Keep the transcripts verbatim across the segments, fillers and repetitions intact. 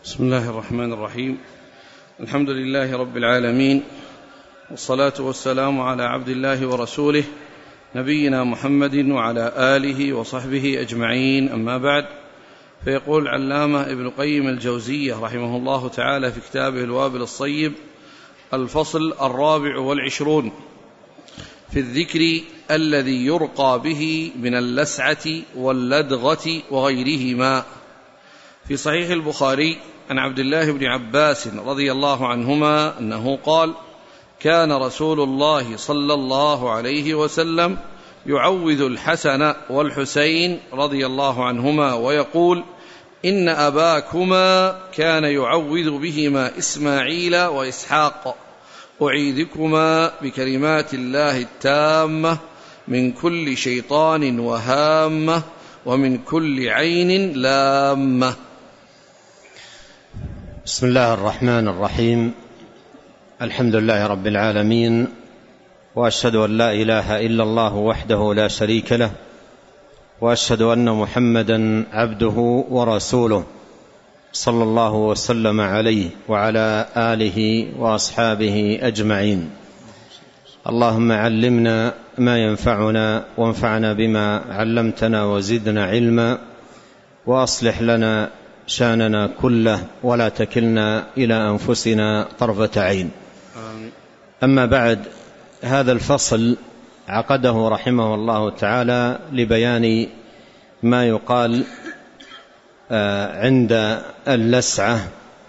بسم الله الرحمن الرحيم. الحمد لله رب العالمين، والصلاة والسلام على عبد الله ورسوله نبينا محمد وعلى آله وصحبه أجمعين، أما بعد. فيقول العلامة ابن قيم الجوزية رحمه الله تعالى في كتابه الوابل الصيب: الفصل الرابع والعشرون في الذكر الذي يرقى به من اللسعة واللدغة وغيرهما. في صحيح البخاري عن عبد الله بن عباس رضي الله عنهما أنه قال: كان رسول الله صلى الله عليه وسلم يعوذ الحسن والحسين رضي الله عنهما ويقول: إن أباكما كان يعوذ بهما إسماعيل وإسحاق، أعيذكما بكلمات الله التامة من كل شيطان وهامة ومن كل عين لامة. بسم الله الرحمن الرحيم. الحمد لله رب العالمين، وأشهد أن لا إله إلا الله وحده لا شريك له، وأشهد أن محمدا عبده ورسوله صلى الله وسلم عليه وعلى آله وأصحابه أجمعين. اللهم علمنا ما ينفعنا، وانفعنا بما علمتنا، وزدنا علما، وأصلح لنا شاننا كله، ولا تكلنا إلى أنفسنا طرفة عين. أما بعد، هذا الفصل عقده رحمه الله تعالى لبيان ما يقال عند اللسعة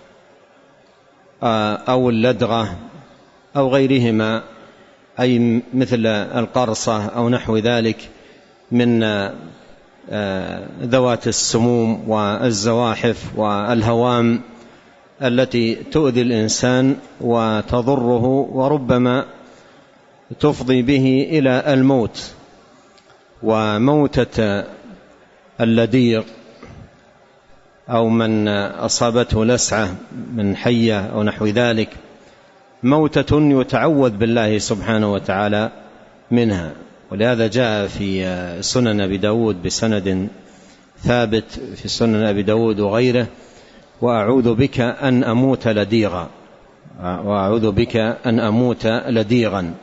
أو اللدغة أو غيرهما، أي مثل القرصة أو نحو ذلك من ذوات السموم والزواحف والهوام التي تؤذي الإنسان وتضره، وربما تفضي به إلى الموت. وموتة اللديغ أو من أصابته لسعة من حية أو نحو ذلك موتة يتعوذ بالله سبحانه وتعالى منها، ولهذا جاء في سنن أبي داود بسند ثابت في سنن أبي داود وغيره: وأعوذ بك أن أموت لديغا، وأعوذ بك أن أموت لديغا.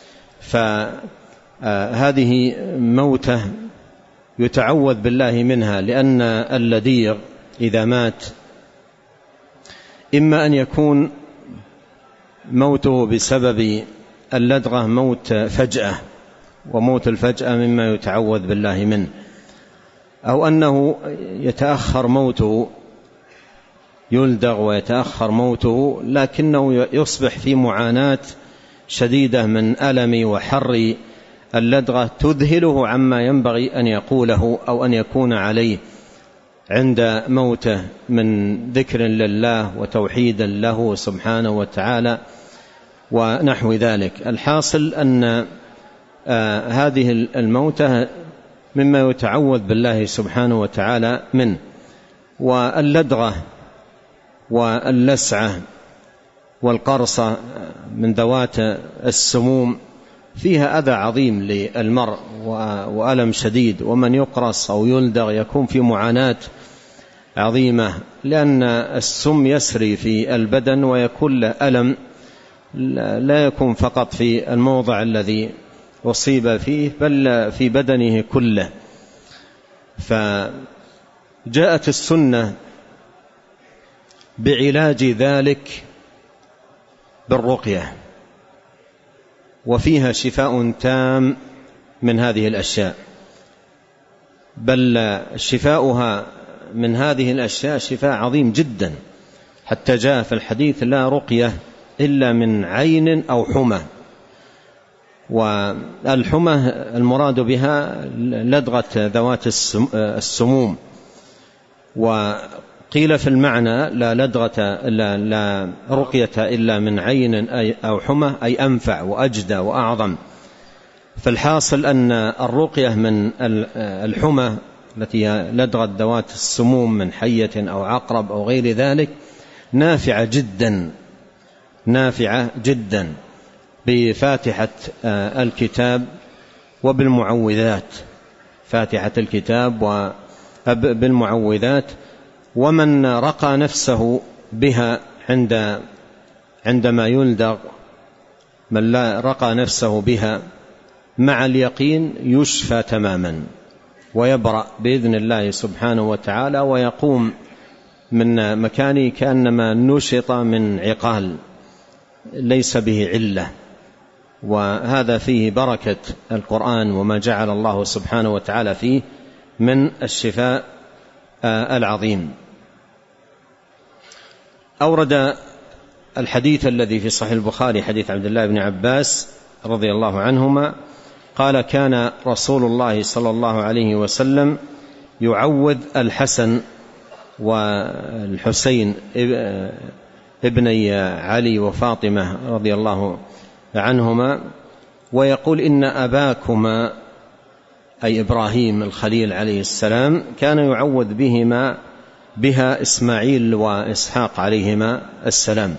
فهذه موتة يتعوذ بالله منها، لأن اللديغ إذا مات إما أن يكون موته بسبب اللدغة موت فجأة، وموت الفجأة مما يتعوذ بالله منه، أو أنه يتأخر موته، يلدغ ويتأخر موته، لكنه يصبح في معاناة شديدة من ألم وحر اللدغة تذهله عما ينبغي أن يقوله أو أن يكون عليه عند موته من ذكر لله وتوحيد له سبحانه وتعالى ونحو ذلك. الحاصل أن آه هذه الموتة مما يتعوذ بالله سبحانه وتعالى منه. واللدغة واللسعة والقرصة من ذوات السموم فيها أذى عظيم للمرء وألم شديد، ومن يقرص أو يلدغ يكون في معاناة عظيمة، لأن السم يسري في البدن ويكون له ألم، لا يكون فقط في الموضع الذي أصيب فيه بل في بدنه كله. فجاءت السنة بعلاج ذلك بالرقية، وفيها شفاء تام من هذه الأشياء، بل شفاؤها من هذه الأشياء شفاء عظيم جدا، حتى جاء في الحديث: لا رقية إلا من عين أو حمى. والحمى المراد بها لدغة ذوات السموم، وقيل في المعنى: لا لدغة لا, لا رقية إلا من عين أو حمى، أي أنفع وأجدى وأعظم. فالحاصل أن الرقية من الحمى التي لدغت ذوات السموم من حية أو عقرب أو غير ذلك نافعة جدا، نافعة جدا بفاتحة الكتاب وبالمعوذات، فاتحة الكتاب وبالمعوذات ومن رقى نفسه بها عند عندما يلدغ، من لا رقى نفسه بها مع اليقين يشفى تماما ويبرأ بإذن الله سبحانه وتعالى، ويقوم من مكانه كأنما نشط من عقال ليس به علة. وهذا فيه بركة القرآن وما جعل الله سبحانه وتعالى فيه من الشفاء العظيم. أورد الحديث الذي في صحيح البخاري حديث عبد الله بن عباس رضي الله عنهما قال: كان رسول الله صلى الله عليه وسلم يعوذ الحسن والحسين ابني علي وفاطمة رضي الله عنهما، ويقول: إن أباكما أي إبراهيم الخليل عليه السلام كان يعوذ بهما بها إسماعيل وإسحاق عليهما السلام.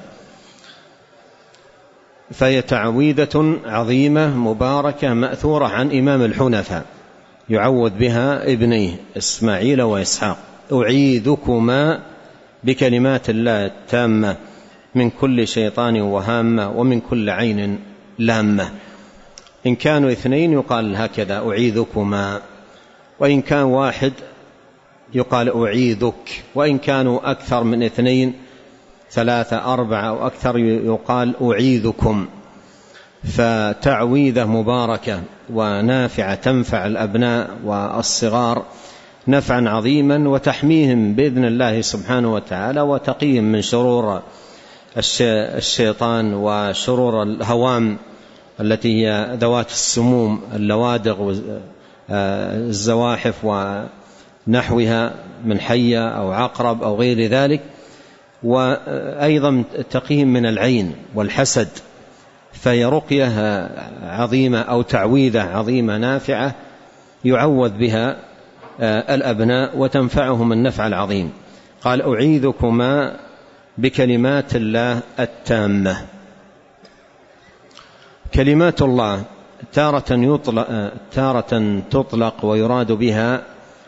فهي تعويذة عظيمة مباركة مأثورة عن إمام الحنفاء يعوذ بها ابنيه إسماعيل وإسحاق: أعيذكما بكلمات الله التامة من كل شيطان وهامة ومن كل عين لامة. إن كانوا اثنين يقال هكذا: أعيذكما، وإن كان واحد يقال أعيذك، وإن كانوا أكثر من اثنين ثلاثة أربعة أو أكثر يقال أعيذكم. فتعويذة مباركة ونافعة تنفع الأبناء والصغار نفعا عظيما، وتحميهم بإذن الله سبحانه وتعالى، وتقيهم من شرور الشيطان وشرور الهوام التي هي ذوات السموم اللوادغ والزواحف ونحوها من حية أو عقرب أو غير ذلك. وأيضا تقيهم من العين والحسد. فهي رقية عظيمة أو تعويذة عظيمة نافعة يعوذ بها الأبناء وتنفعهم النفع العظيم. قال: أعيذكما بكلمات الله التامة. كلمات الله تارة يطلق, تارة تطلق ويراد بها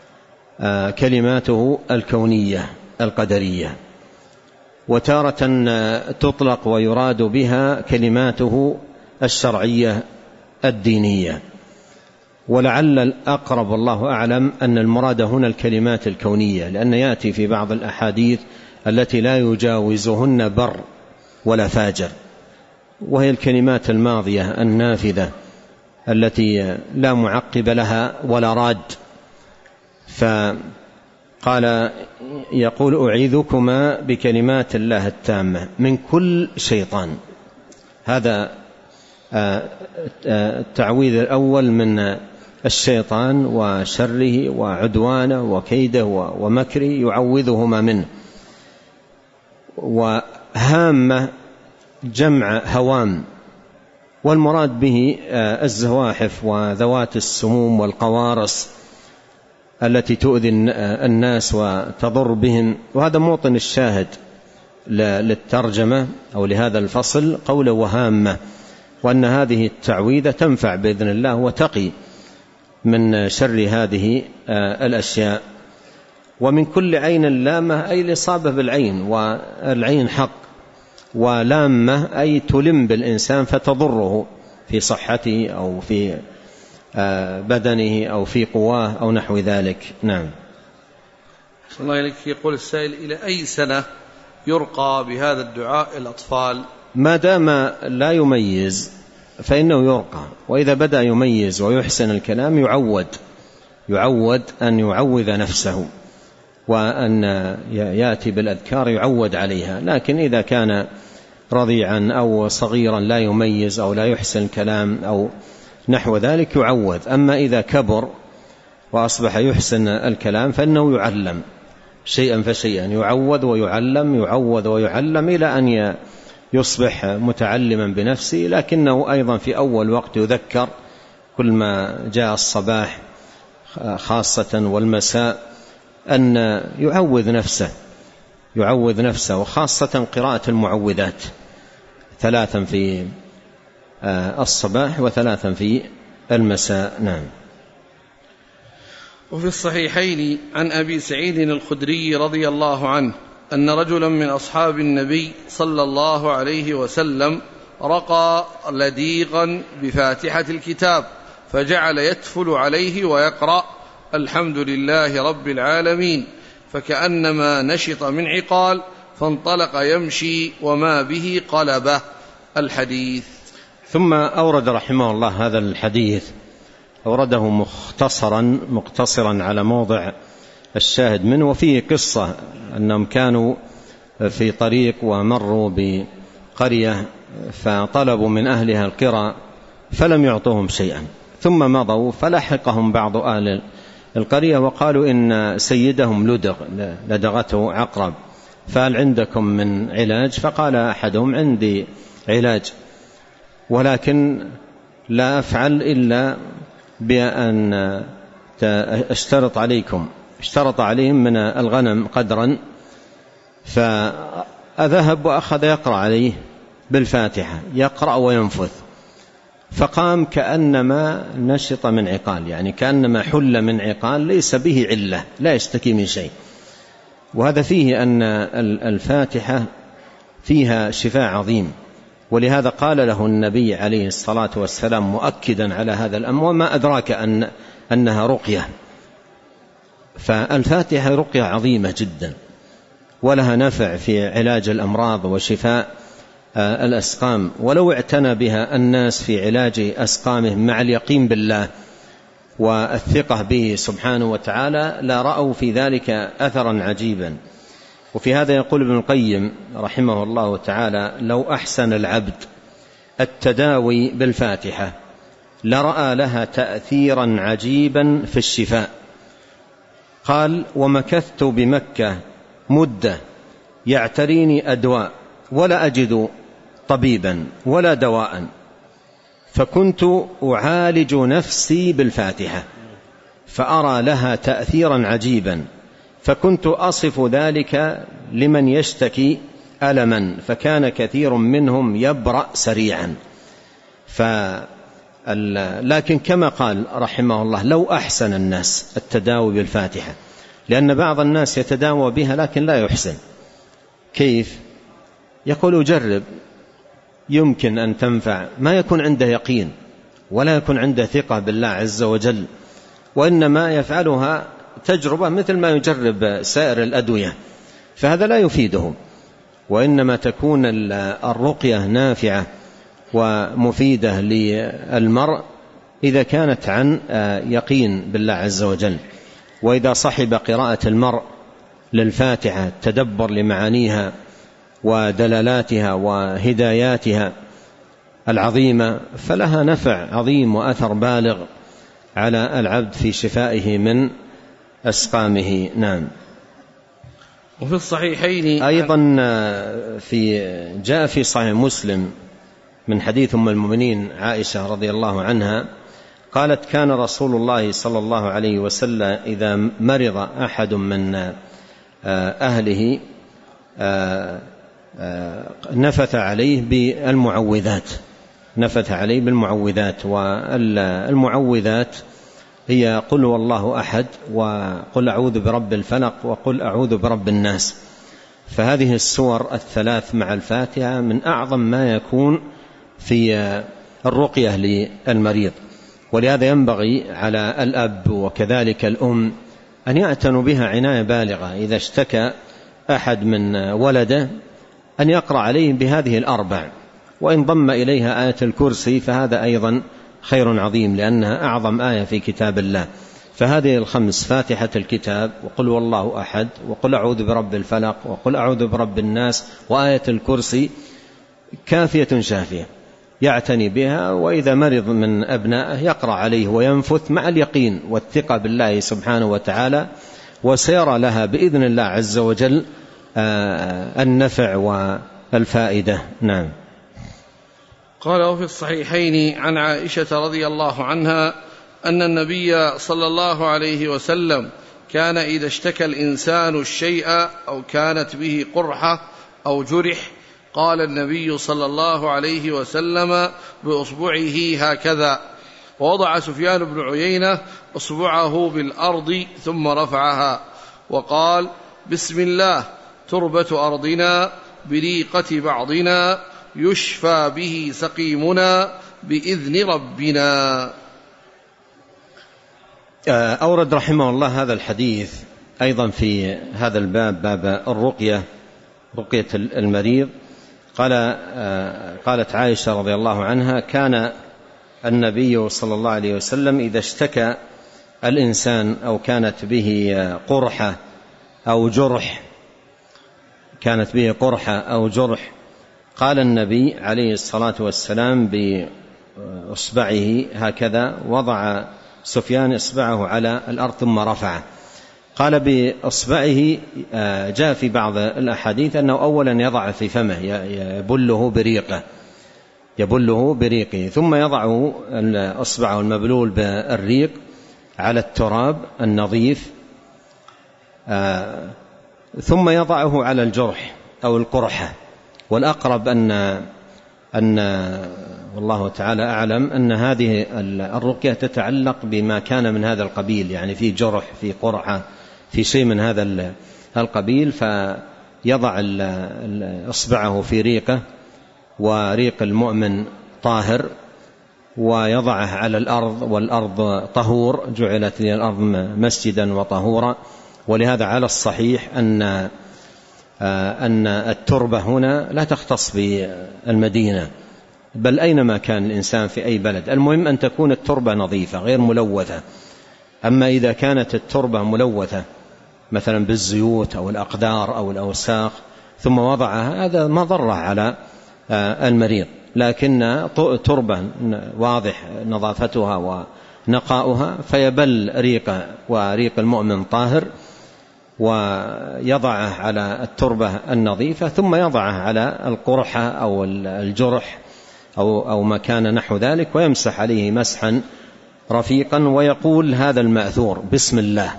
كلماته الكونية القدرية، وتارة تطلق ويراد بها كلماته الشرعية الدينية. ولعل الأقرب والله أعلم أن المراد هنا الكلمات الكونية، لأن يأتي في بعض الأحاديث التي لا يجاوزهن بر ولا فاجر، وهي الكلمات الماضية النافذة التي لا معقب لها ولا راد. فقال يقول: أعيذكما بكلمات الله التامة من كل شيطان. هذا التعويذ الأول من الشيطان وشره وعدوانه وكيده ومكره يعوذهما منه. وهامة جمع هوام، والمراد به الزواحف وذوات السموم والقوارص التي تؤذي الناس وتضر بهم. وهذا موطن الشاهد للترجمة أو لهذا الفصل، قول وهامة، وأن هذه التعويذة تنفع بإذن الله وتقي من شر هذه الأشياء. ومن كل عين لامة أي الإصابة بالعين، والعين حق، ولامة أي تلم بالإنسان فتضره في صحته أو في بدنه أو في قواه أو نحو ذلك. نعم. صلى الله عليك. يقول السائل: إلى أي سنة يرقى بهذا الدعاء الأطفال؟ ما دام لا يميز فإنه يرقى، وإذا بدأ يميز ويحسن الكلام يعود يعود أن يعوذ نفسه، وأن يأتي بالأذكار يعود عليها. لكن إذا كان رضيعا أو صغيرا لا يميز أو لا يحسن الكلام أو نحو ذلك يعوذ. أما إذا كبر وأصبح يحسن الكلام فإنه يعلم شيئا فشيئا، يعوذ ويعلم يعوذ ويعلم إلى أن يصبح متعلما بنفسه. لكنه أيضا في أول وقت يذكر كل ما جاء الصباح خاصة والمساء أن يعوذ نفسه يعوذ نفسه وخاصة قراءة المعوذات، ثلاثا في الصباح وثلاثا في المساء. نعم. وفي الصحيحين عن أبي سعيد الخدري رضي الله عنه أن رجلا من أصحاب النبي صلى الله عليه وسلم رقى لديغا بفاتحة الكتاب فجعل يتفل عليه ويقرأ الحمد لله رب العالمين فكأنما نشط من عقال فانطلق يمشي وما به قلبه. الحديث. ثم أورد رحمه الله هذا الحديث، أورده مختصرا مقتصرا على موضع الشاهد منه، وفيه قصة أنهم كانوا في طريق ومروا بقرية فطلبوا من أهلها القرى فلم يعطوهم شيئا، ثم مضوا فلحقهم بعض أهل القرية وقالوا إن سيدهم لدغ لدغته عقرب فهل عندكم من علاج؟ فقال أحدهم عندي علاج ولكن لا أفعل إلا بأن اشترط عليكم. اشترط عليهم من الغنم قدرا، فذهب وأخذ يقرأ عليه بالفاتحة، يقرأ وينفث، فقام كأنما نشط من عقال، يعني كأنما حل من عقال ليس به علة، لا يشتكي من شيء. وهذا فيه أن الفاتحة فيها شفاء عظيم، ولهذا قال له النبي عليه الصلاة والسلام مؤكدا على هذا الأمر: وما أدراك أن أنها رقية. فالفاتحة رقية عظيمة جدا ولها نفع في علاج الأمراض وشفاء الأسقام، ولو اعتنى بها الناس في علاج أسقامهم مع اليقين بالله والثقة به سبحانه وتعالى لا رأوا في ذلك أثرا عجيبا. وفي هذا يقول ابن القيم رحمه الله تعالى: لو أحسن العبد التداوي بالفاتحة لرأى لها تأثيرا عجيبا في الشفاء. قال: ومكثت بمكة مدة يعتريني أدواء ولا أجد طبيبا ولا دواء، فكنت أعالج نفسي بالفاتحة فأرى لها تأثيرا عجيبا، فكنت أصف ذلك لمن يشتكي ألما فكان كثير منهم يبرأ سريعا. لكن كما قال رحمه الله: لو أحسن الناس التداوي بالفاتحة، لأن بعض الناس يتداوى بها لكن لا يحسن. كيف؟ يقول أجرب يمكن أن تنفع، ما يكون عنده يقين ولا يكون عنده ثقة بالله عز وجل، وإنما يفعلها تجربة مثل ما يجرب سائر الأدوية، فهذا لا يفيده. وإنما تكون الرقية نافعة ومفيدة للمرء إذا كانت عن يقين بالله عز وجل، وإذا صحب قراءة المرء للفاتحة تدبر لمعانيها ودلالاتها وهداياتها العظيمة فلها نفع عظيم وأثر بالغ على العبد في شفائه من أسقامه. نعم. وفي الصحيحين أيضا في جاء في صحيح مسلم من حديث أم المؤمنين عائشة رضي الله عنها قالت: كان رسول الله صلى الله عليه وسلم إذا مرض أحد من أهله نفث عليه بالمعوذات نفث عليه بالمعوذات والمعوذات هي قل والله أحد وقل أعوذ برب الفلق وقل أعوذ برب الناس. فهذه السور الثلاث مع الفاتحة من أعظم ما يكون في الرقية للمريض، ولهذا ينبغي على الأب وكذلك الأم أن يعتنوا بها عناية بالغة. إذا اشتكى أحد من ولده أن يقرأ عليه بهذه الأربع، وإن ضم إليها آية الكرسي فهذا أيضا خير عظيم لأنها أعظم آية في كتاب الله. فهذه الخمس: فاتحة الكتاب وقل والله أحد وقل أعوذ برب الفلق وقل أعوذ برب الناس وآية الكرسي كافية شافية يعتني بها. وإذا مرض من أبنائه يقرأ عليه وينفث مع اليقين والثقة بالله سبحانه وتعالى، وسيرى لها بإذن الله عز وجل النفع والفائدة. نعم. قال: وفي الصحيحين عن عائشة رضي الله عنها أن النبي صلى الله عليه وسلم كان إذا اشتكى الإنسان الشيء أو كانت به قرحة أو جرح قال النبي صلى الله عليه وسلم بأصبعه هكذا، ووضع سفيان بن عيينة أصبعه بالأرض ثم رفعها وقال: بسم الله، تربة أرضنا بريقة بعضنا، يشفى به سقيمنا بإذن ربنا. أورد رحمه الله هذا الحديث أيضا في هذا الباب، باب الرقية، رقية المريض. قال قالت عائشة رضي الله عنها: كان النبي صلى الله عليه وسلم إذا اشتكى الإنسان أو كانت به قرحة أو جرح كانت به قرحة أو جرح قال النبي عليه الصلاة والسلام بإصبعه هكذا، وضع سفيان إصبعه على الأرض ثم رفعه. قال بإصبعه، جاء في بعض الأحاديث أنه أولا يضع في فمه، يبله بريقه يبله بريقه ثم يضع إصبعه المبلول بالريق على التراب النظيف، ثم يضعه على الجرح أو القرحة. والأقرب أن أن والله تعالى أعلم أن هذه الرقية تتعلق بما كان من هذا القبيل، يعني في جرح، في قرحة، في شيء من هذا القبيل، فيضع إصبعه في ريقه، وريق المؤمن طاهر، ويضعه على الأرض، والأرض طهور، جعلت لي الأرض مسجدا وطهورا. ولهذا على الصحيح أن أن التربة هنا لا تختص بالمدينة، بل أينما كان الإنسان في أي بلد، المهم أن تكون التربة نظيفة غير ملوثة. أما إذا كانت التربة ملوثة مثلا بالزيوت أو الأقدار أو الأوساخ ثم وضعها، هذا مضرة على المريض. لكن تربة واضح نظافتها ونقاؤها فيبل ريقه، وريق المؤمن طاهر، ويضعه على التربة النظيفة، ثم يضعه على القرحة أو الجرح أو, أو ما كان نحو ذلك، ويمسح عليه مسحا رفيقا، ويقول هذا المأثور: بسم الله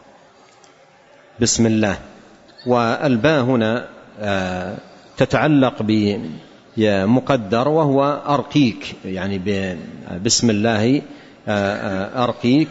بسم الله. والباء هنا تتعلق بمقدر وهو أرقيك، يعني بسم الله أرقيك،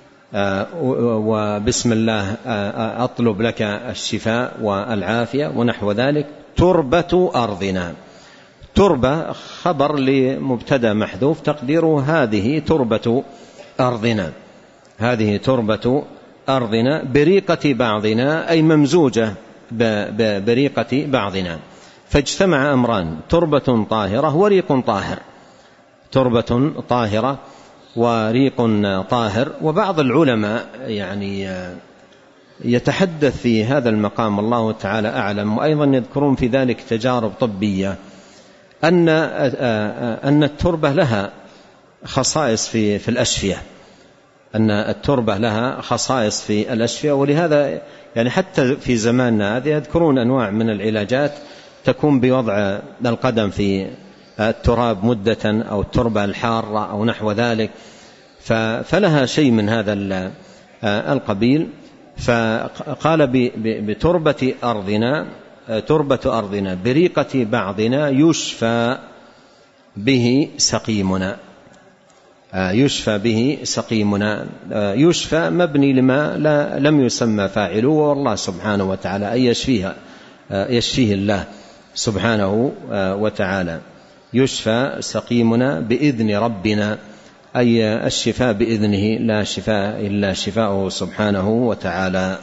وبسم الله أطلب لك الشفاء والعافية ونحو ذلك. تربة أرضنا، تربة خبر لمبتدأ محذوف تقديره هذه تربة أرضنا، هذه تربة أرضنا بريقة بعضنا، أي ممزوجة بريقة بعضنا. فاجتمع أمران: تربة طاهرة وريق طاهر، تربة طاهرة وريق طاهر. وبعض العلماء يعني يتحدث في هذا المقام، الله تعالى أعلم، وأيضا يذكرون في ذلك تجارب طبية، أن أن التربة لها خصائص في في الأشفية، أن التربة لها خصائص في الأشفية. ولهذا يعني حتى في زماننا هذا يذكرون أنواع من العلاجات تكون بوضع القدم في التراب مدة، أو التربة الحارة أو نحو ذلك، فلها شيء من هذا القبيل. فقال بتربة أرضنا، تربة أرضنا بريقة بعضنا، يشفى به سقيمنا، يشفى به سقيمنا. يشفى مبني لما لا لم يسمى فاعله، والله سبحانه وتعالى أي يشفيها يشفيه الله سبحانه وتعالى. يشفى سقيمنا بإذن ربنا، أي الشفاء بإذنه، لا شفاء إلا شفاءه سبحانه وتعالى.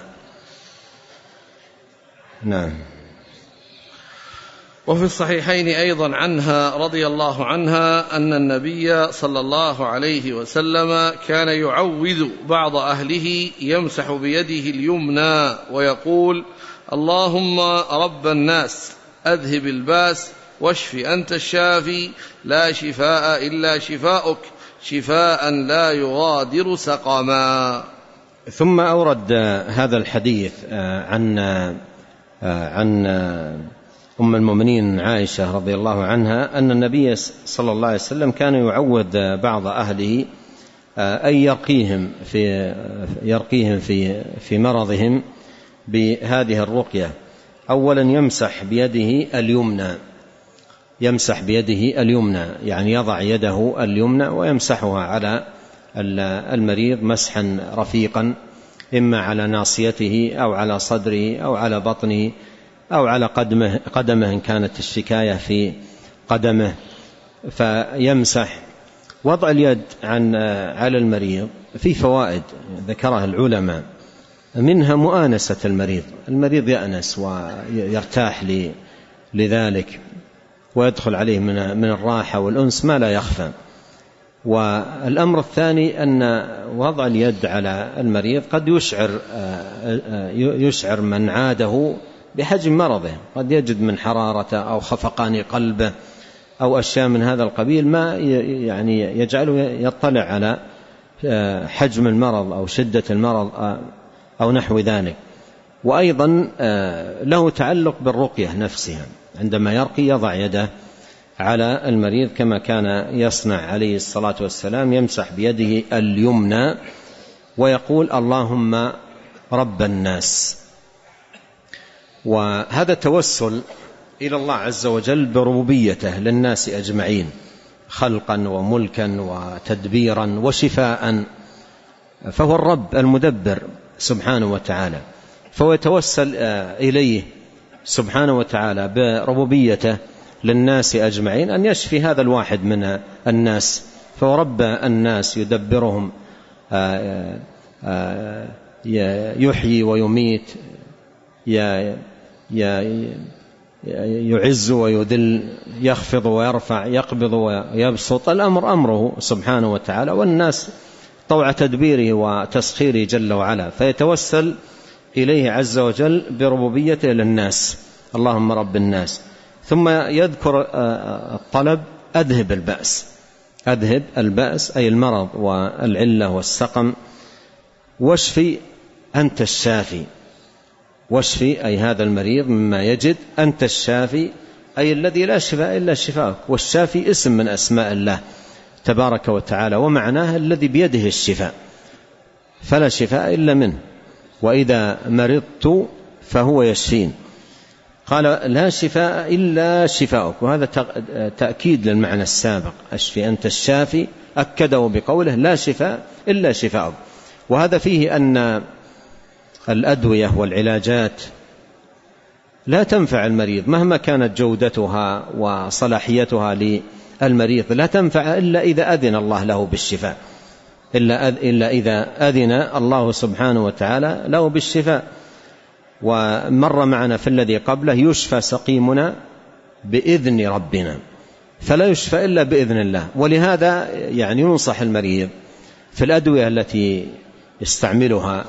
نعم. وفي الصحيحين أيضا عنها رضي الله عنها أن النبي صلى الله عليه وسلم كان يعوذ بعض أهله، يمسح بيده اليمنى ويقول: اللهم رب الناس أذهب الباس واشف أنت الشافي، لا شفاء إلا شفاؤك، شفاء لا يغادر سقما. ثم أورد هذا الحديث عن عن أم المؤمنين عائشة رضي الله عنها أن النبي صلى الله عليه وسلم كان يعوذ بعض أهله أن يرقيهم في يرقيهم في في مرضهم بهذه الرقية. أولا يمسح بيده اليمنى، يمسح بيده اليمنى يعني يضع يده اليمنى ويمسحها على المريض مسحا رفيقا، إما على ناصيته أو على صدره أو على بطنه أو على قدمه, قدمه إن كانت الشكاية في قدمه، فيمسح. وضع اليد عن على المريض في فوائد ذكرها العلماء، منها مؤانسة المريض، المريض يأنس ويرتاح لذلك ويدخل عليه من الراحة والأنس ما لا يخفى. والأمر الثاني أن وضع اليد على المريض قد يشعر يشعر من عاده بحجم مرضه، قد يجد من حرارة أو خفقان قلبه أو أشياء من هذا القبيل ما يعني يجعله يطلع على حجم المرض أو شدة المرض أو نحو ذلك. وأيضا له تعلق بالرقية نفسها، عندما يرقي يضع يده على المريض كما كان يصنع عليه الصلاة والسلام، يمسح بيده اليمنى ويقول اللهم رب الناس. وهذا توسل إلى الله عز وجل بربوبيته للناس أجمعين، خلقا وملكا وتدبيرا وشفاء، فهو الرب المدبر سبحانه وتعالى، فهو يتوسل إليه سبحانه وتعالى بربوبيته للناس أجمعين أن يشفي هذا الواحد من الناس، فهو رب الناس يدبرهم، يحيي ويميت، يعز ويذل، يخفض ويرفع، يقبض ويبسط، الأمر أمره سبحانه وتعالى، والناس طوع تدبيره وتسخيره جل وعلا، فيتوسل إليه عز وجل بربوبيته للناس، اللهم رب الناس. ثم يذكر الطلب أذهب البأس، أذهب البأس أي المرض والعلة والسقم، واشفي أنت الشافي، واشفي أي هذا المريض مما يجد، أنت الشافي أي الذي لا شفاء إلا شفاءك، والشافي اسم من أسماء الله تبارك وتعالى، ومعناه الذي بيده الشفاء، فلا شفاء إلا منه، وإذا مرضت فهو يشفين. قال لا شفاء إلا شفاءك، وهذا تأكيد للمعنى السابق، أشفي أنت الشافي، أكده بقوله لا شفاء إلا شفاءك. وهذا فيه أن الأدوية والعلاجات لا تنفع المريض مهما كانت جودتها وصلاحيتها للمريض، لا تنفع إلا إذا أذن الله له بالشفاء، إلا, إلا إذا أذن الله سبحانه وتعالى له بالشفاء. ومر معنا في الذي قبله يشفى سقيمنا بإذن ربنا، فلا يشفى إلا بإذن الله. ولهذا يعني ينصح المريض في الأدوية التي يستعملها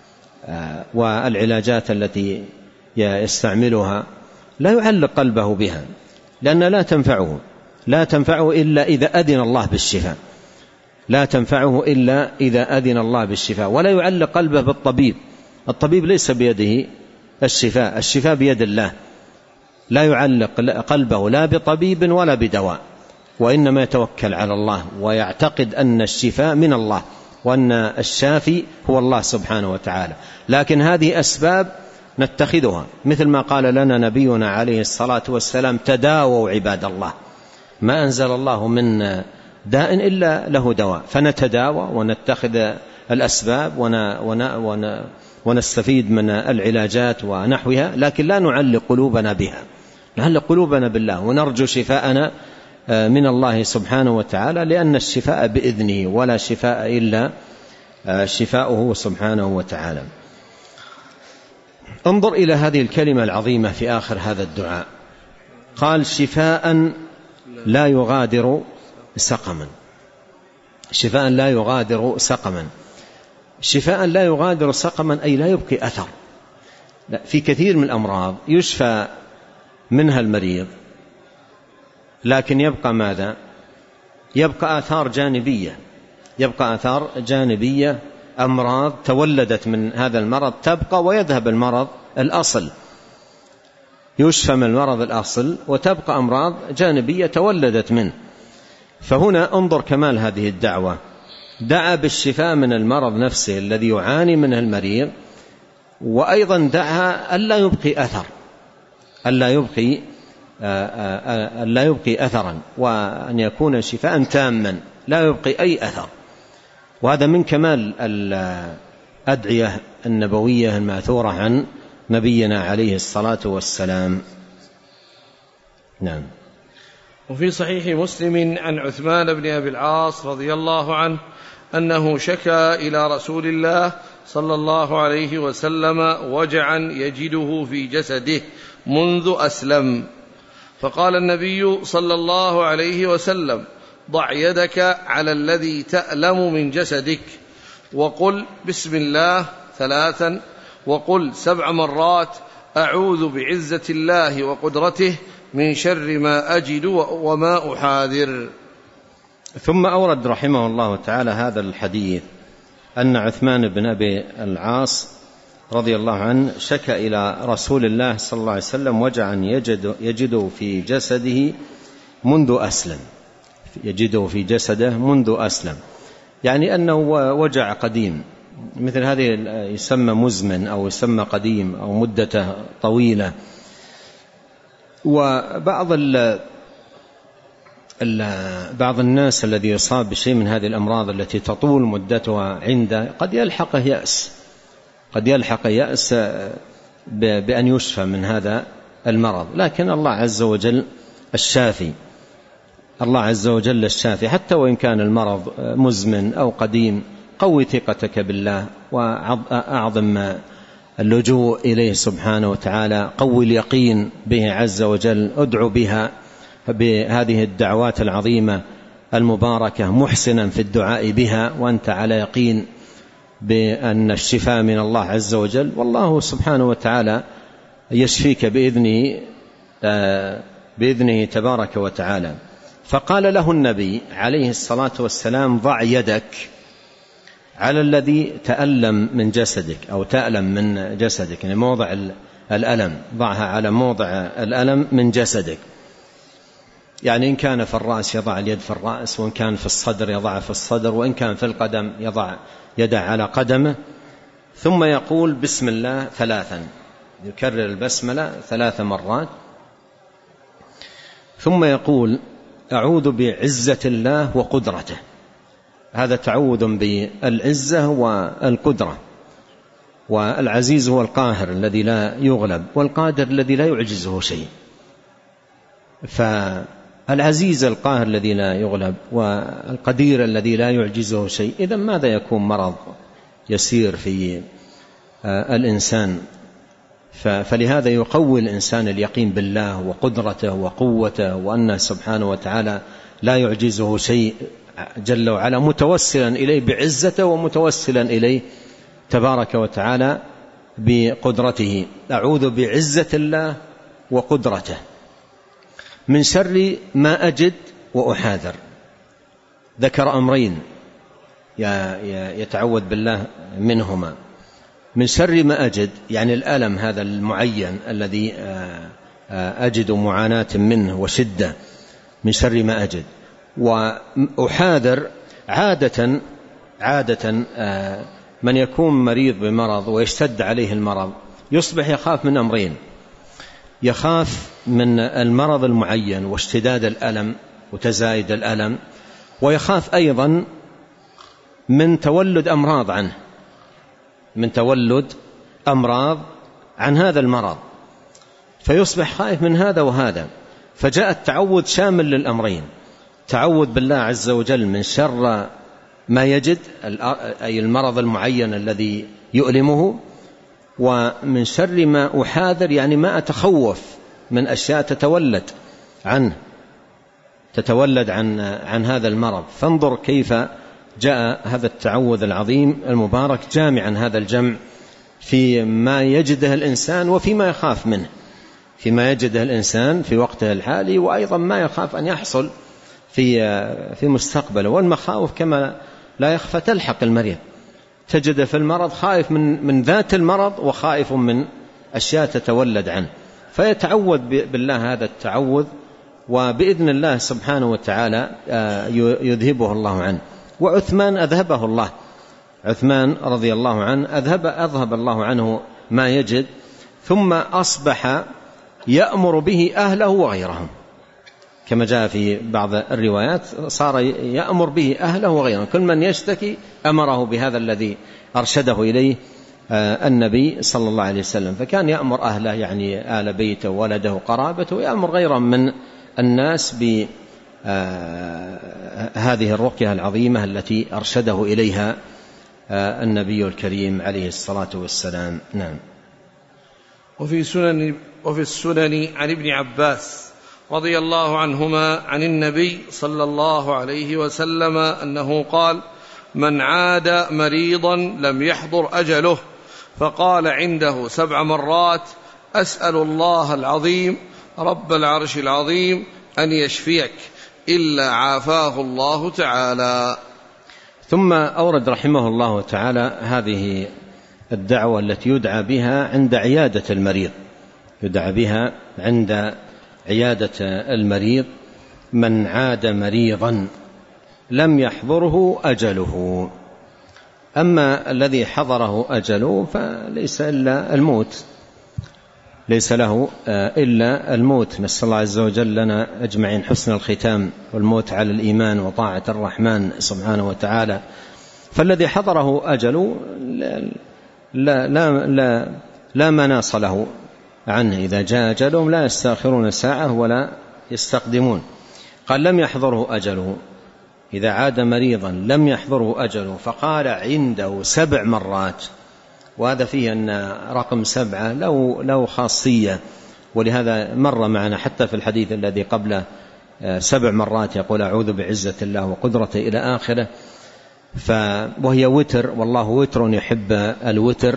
والعلاجات التي يستعملها لا يعلق قلبه بها، لأن لا تنفعه لا تنفعه إلا إذا أذن الله بالشفاء، لا تنفعه إلا إذا أذن الله بالشفاء. ولا يعلق قلبه بالطبيب، الطبيب ليس بيده الشفاء، الشفاء بيد الله، لا يعلق قلبه لا بطبيب ولا بدواء، وإنما يتوكل على الله ويعتقد أن الشفاء من الله وأن الشافي هو الله سبحانه وتعالى. لكن هذه أسباب نتخذها، مثل ما قال لنا نبينا عليه الصلاة والسلام تداووا عباد الله، ما أنزل الله من داء إلا له دواء، فنتداوى ونتخذ الأسباب ونستفيد من العلاجات ونحوها، لكن لا نعلق قلوبنا بها، نعلق قلوبنا بالله ونرجو شفاءنا من الله سبحانه وتعالى، لأن الشفاء بإذنه ولا شفاء إلا شفاؤه سبحانه وتعالى. انظر إلى هذه الكلمة العظيمة في آخر هذا الدعاء، قال شفاء لا يغادر سقما، شفاء لا يغادر سقما، شفاء لا يغادر سقما أي لا يبقي أثر. في كثير من الأمراض يشفى منها المريض لكن يبقى ماذا؟ يبقى آثار جانبية، يبقى آثار جانبية، أمراض تولدت من هذا المرض تبقى ويذهب المرض الأصل، يشفى من المرض الأصل وتبقى أمراض جانبية تولدت منه. فهنا انظر كمال هذه الدعوة، دعا بالشفاء من المرض نفسه الذي يعاني منه المريض، وأيضا دعا ألا يبقي أثر، ألا يبقي ألا يبقي أثرا، وأن يكون شفاء تاما لا يبقي أي أثر. وهذا من كمال الأدعية النبوية الماثورة عن نبينا عليه الصلاة والسلام. نعم. وفي صحيح مسلم عن عثمان بن أبي العاص رضي الله عنه أنه شكى إلى رسول الله صلى الله عليه وسلم وجعا يجده في جسده منذ أسلم، فقال النبي صلى الله عليه وسلم: ضع يدك على الذي تألم من جسدك، وقل بسم الله ثلاثا، وقل سبع مرات أعوذ بعزة الله وقدرته من شر ما أجد وما أحاذر. ثم أورد رحمه الله تعالى هذا الحديث أن عثمان بن أبي العاص رضي الله عنه شكى إلى رسول الله صلى الله عليه وسلم وجعا يجد يجده في جسده منذ أسلم، يجده في جسده منذ أسلم، يعني أنه وجع قديم، مثل هذه يسمى مزمن أو يسمى قديم أو مدته طويلة. وبعض ال بعض الناس الذي يصاب بشيء من هذه الأمراض التي تطول مدتها عنده قد يلحقه يأس، قد يلحق يأس بأن يشفى من هذا المرض، لكن الله عز وجل الشافي، الله عز وجل الشافي، حتى وإن كان المرض مزمن أو قديم. قوي ثقتك بالله وأعظم اللجوء إليه سبحانه وتعالى، قوي اليقين به عز وجل، ادعو بها بهذه الدعوات العظيمة المباركة محسنا في الدعاء بها وأنت على يقين بأن الشفاء من الله عز وجل، والله سبحانه وتعالى يشفيك بإذنه, بإذنه تبارك وتعالى. فقال له النبي عليه الصلاة والسلام: ضع يدك على الذي تألم من جسدك أو تألم من جسدك، يعني موضع الألم، ضعها على موضع الألم من جسدك، يعني إن كان في الرأس يضع اليد في الرأس، وإن كان في الصدر يضع في الصدر، وإن كان في القدم يضع يده على قدمه، ثم يقول بسم الله ثلاثا، يكرر البسملة ثلاث مرات، ثم يقول أعوذ بعزة الله وقدرته. هذا تعوذ بالعزة والقدرة، والعزيز هو القاهر الذي لا يغلب، والقادر الذي لا يعجزه شيء. فالعزيز القاهر الذي لا يغلب، والقدير الذي لا يعجزه شيء، إذن ماذا يكون مرض يسير في الإنسان؟ فلهذا يقوي الإنسان اليقين بالله وقدرته وقوته، وأن سبحانه وتعالى لا يعجزه شيء جل وعلا، متوسلا إليه بعزته ومتوسلا إليه تبارك وتعالى بقدرته. أعوذ بعزة الله وقدرته من شر ما أجد وأحاذر. ذكر أمرين يتعوذ بالله منهما: من شر ما أجد، يعني الألم هذا المعين الذي أجد معاناة منه وشدة، من شر ما أجد. وأحاذر عادة عادة من يكون مريض بمرض ويشتد عليه المرض يصبح يخاف من أمرين: يخاف من المرض المعين واشتداد الألم وتزايد الألم، ويخاف أيضا من تولد أمراض عنه، من تولد أمراض عن هذا المرض، فيصبح خائف من هذا وهذا. فجاء التعوذ شامل للأمرين: تعوذ بالله عز وجل من شر ما يجد، أي المرض المعين الذي يؤلمه، ومن شر ما أحاذر، يعني ما أتخوف من أشياء تتولد عنه تتولد عن عن هذا المرض. فانظر كيف جاء هذا التعوذ العظيم المبارك جامعا هذا الجمع في ما يجده الإنسان وفيما يخاف منه، فيما يجده الإنسان في وقته الحالي، وأيضا ما يخاف أن يحصل في في مستقبله. والمخاوف كما لا يخفى تلحق المريض، تجد في المرض خائف من من ذات المرض وخائف من أشياء تتولد عنه، فيتعوذ بالله هذا التعوذ، وبإذن الله سبحانه وتعالى يذهبه الله عنه. وعثمان أذهبه الله، عثمان رضي الله عنه أذهب أذهب الله عنه ما يجد، ثم أصبح يأمر به أهله وغيرهم، كما جاء في بعض الروايات صار يأمر به أهله وغيره، كل من يشتكي أمره بهذا الذي أرشده إليه النبي صلى الله عليه وسلم. فكان يأمر أهله يعني آل بيته وولده وقرابته، ويأمر غيرهم من الناس بهذه الرقية العظيمة التي أرشده إليها النبي الكريم عليه الصلاة والسلام. نعم. وفي سنن وفي السنن عن ابن عباس رضي الله عنهما عن النبي صلى الله عليه وسلم أنه قال: من عاد مريضا لم يحضر أجله فقال عنده سبع مرات: أسأل الله العظيم رب العرش العظيم أن يشفيك إلا عافاه الله تعالى. ثم أورد رحمه الله تعالى هذه الدعوة التي يدعى بها عند عيادة المريض، يدعى بها عند عيادة المريض: من عاد مريضا لم يحضره أجله. أما الذي حضره أجله فليس إلا الموت، ليس له إلا الموت. نسأل الله عز وجل لنا أجمعين حسن الختام والموت على الإيمان وطاعة الرحمن سبحانه وتعالى. فالذي حضره أجله لا, لا, لا, لا مناص له عنه، إذا جاء أجلهم لا يستأخرون ساعة ولا يستقدمون. قال: لم يحضره أجله، إذا عاد مريضا لم يحضره أجله، فقال عنده سبع مرات. وهذا فيه أن رقم سبعة له, له خاصية، ولهذا مر معنا حتى في الحديث الذي قبله سبع مرات يقول: أعوذ بعزة الله وقدرته إلى آخره. وهي وتر، والله وتر يحب الوتر،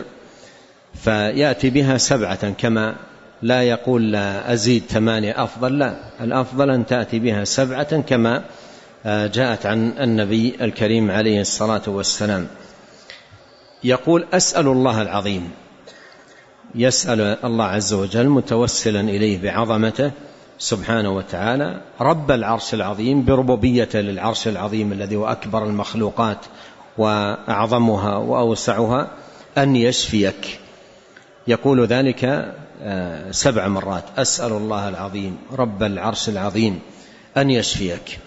فيأتي بها سبعة، كما لا يقول لا أزيد ثمانية أفضل، لا، الأفضل أن تأتي بها سبعة كما جاءت عن النبي الكريم عليه الصلاة والسلام. يقول: أسأل الله العظيم، يسأل الله عز وجل متوسلا إليه بعظمته سبحانه وتعالى، رب العرش العظيم، بربوبيته للعرش العظيم الذي هو أكبر المخلوقات وأعظمها وأوسعها، أن يشفيك. يقول ذلك سبع مرات: أسأل الله العظيم رب العرش العظيم أن يشفيك.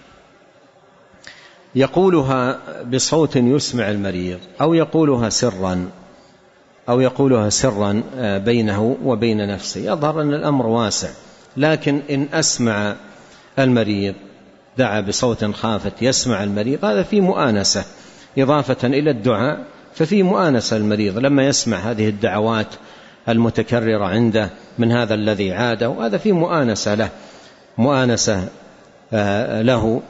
يقولها بصوت يسمع المريض، أو يقولها سرا، أو يقولها سرا بينه وبين نفسه. يظهر أن الأمر واسع، لكن إن أسمع المريض دعا بصوت خافت يسمع المريض، هذا في مؤانسة إضافة إلى الدعاء، ففي مؤانسة المريض لما يسمع هذه الدعوات المتكررة عنده من هذا الذي عاده، وهذا في مؤانسة له، مؤانسة له،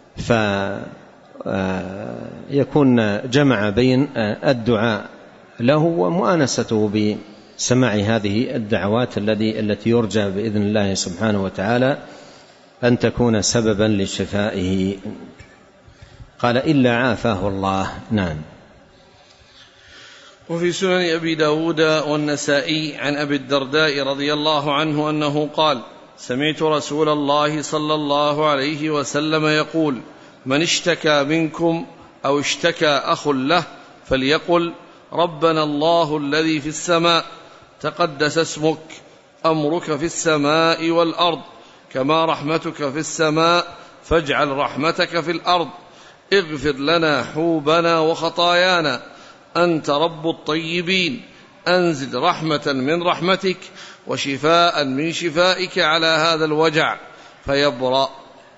فيكون جمع بين الدعاء له ومؤانسته بسماع هذه الدعوات التي التي يرجى بإذن الله سبحانه وتعالى أن تكون سببا لشفائه. قال: إلا عافاه الله. نعم. وفي سنن أبي داود والنسائي عن أبي الدرداء رضي الله عنه أنه قال: سمعت رسول الله صلى الله عليه وسلم يقول: من اشتكى منكم أو اشتكى أخ له فليقل: ربنا الله الذي في السماء تقدس اسمك، أمرك في السماء والأرض، كما رحمتك في السماء فاجعل رحمتك في الأرض، اغفر لنا حوبنا وخطايانا، أنت رب الطيبين، أنزل رحمة من رحمتك وشفاء من شفائك على هذا الوجع فيبرأ.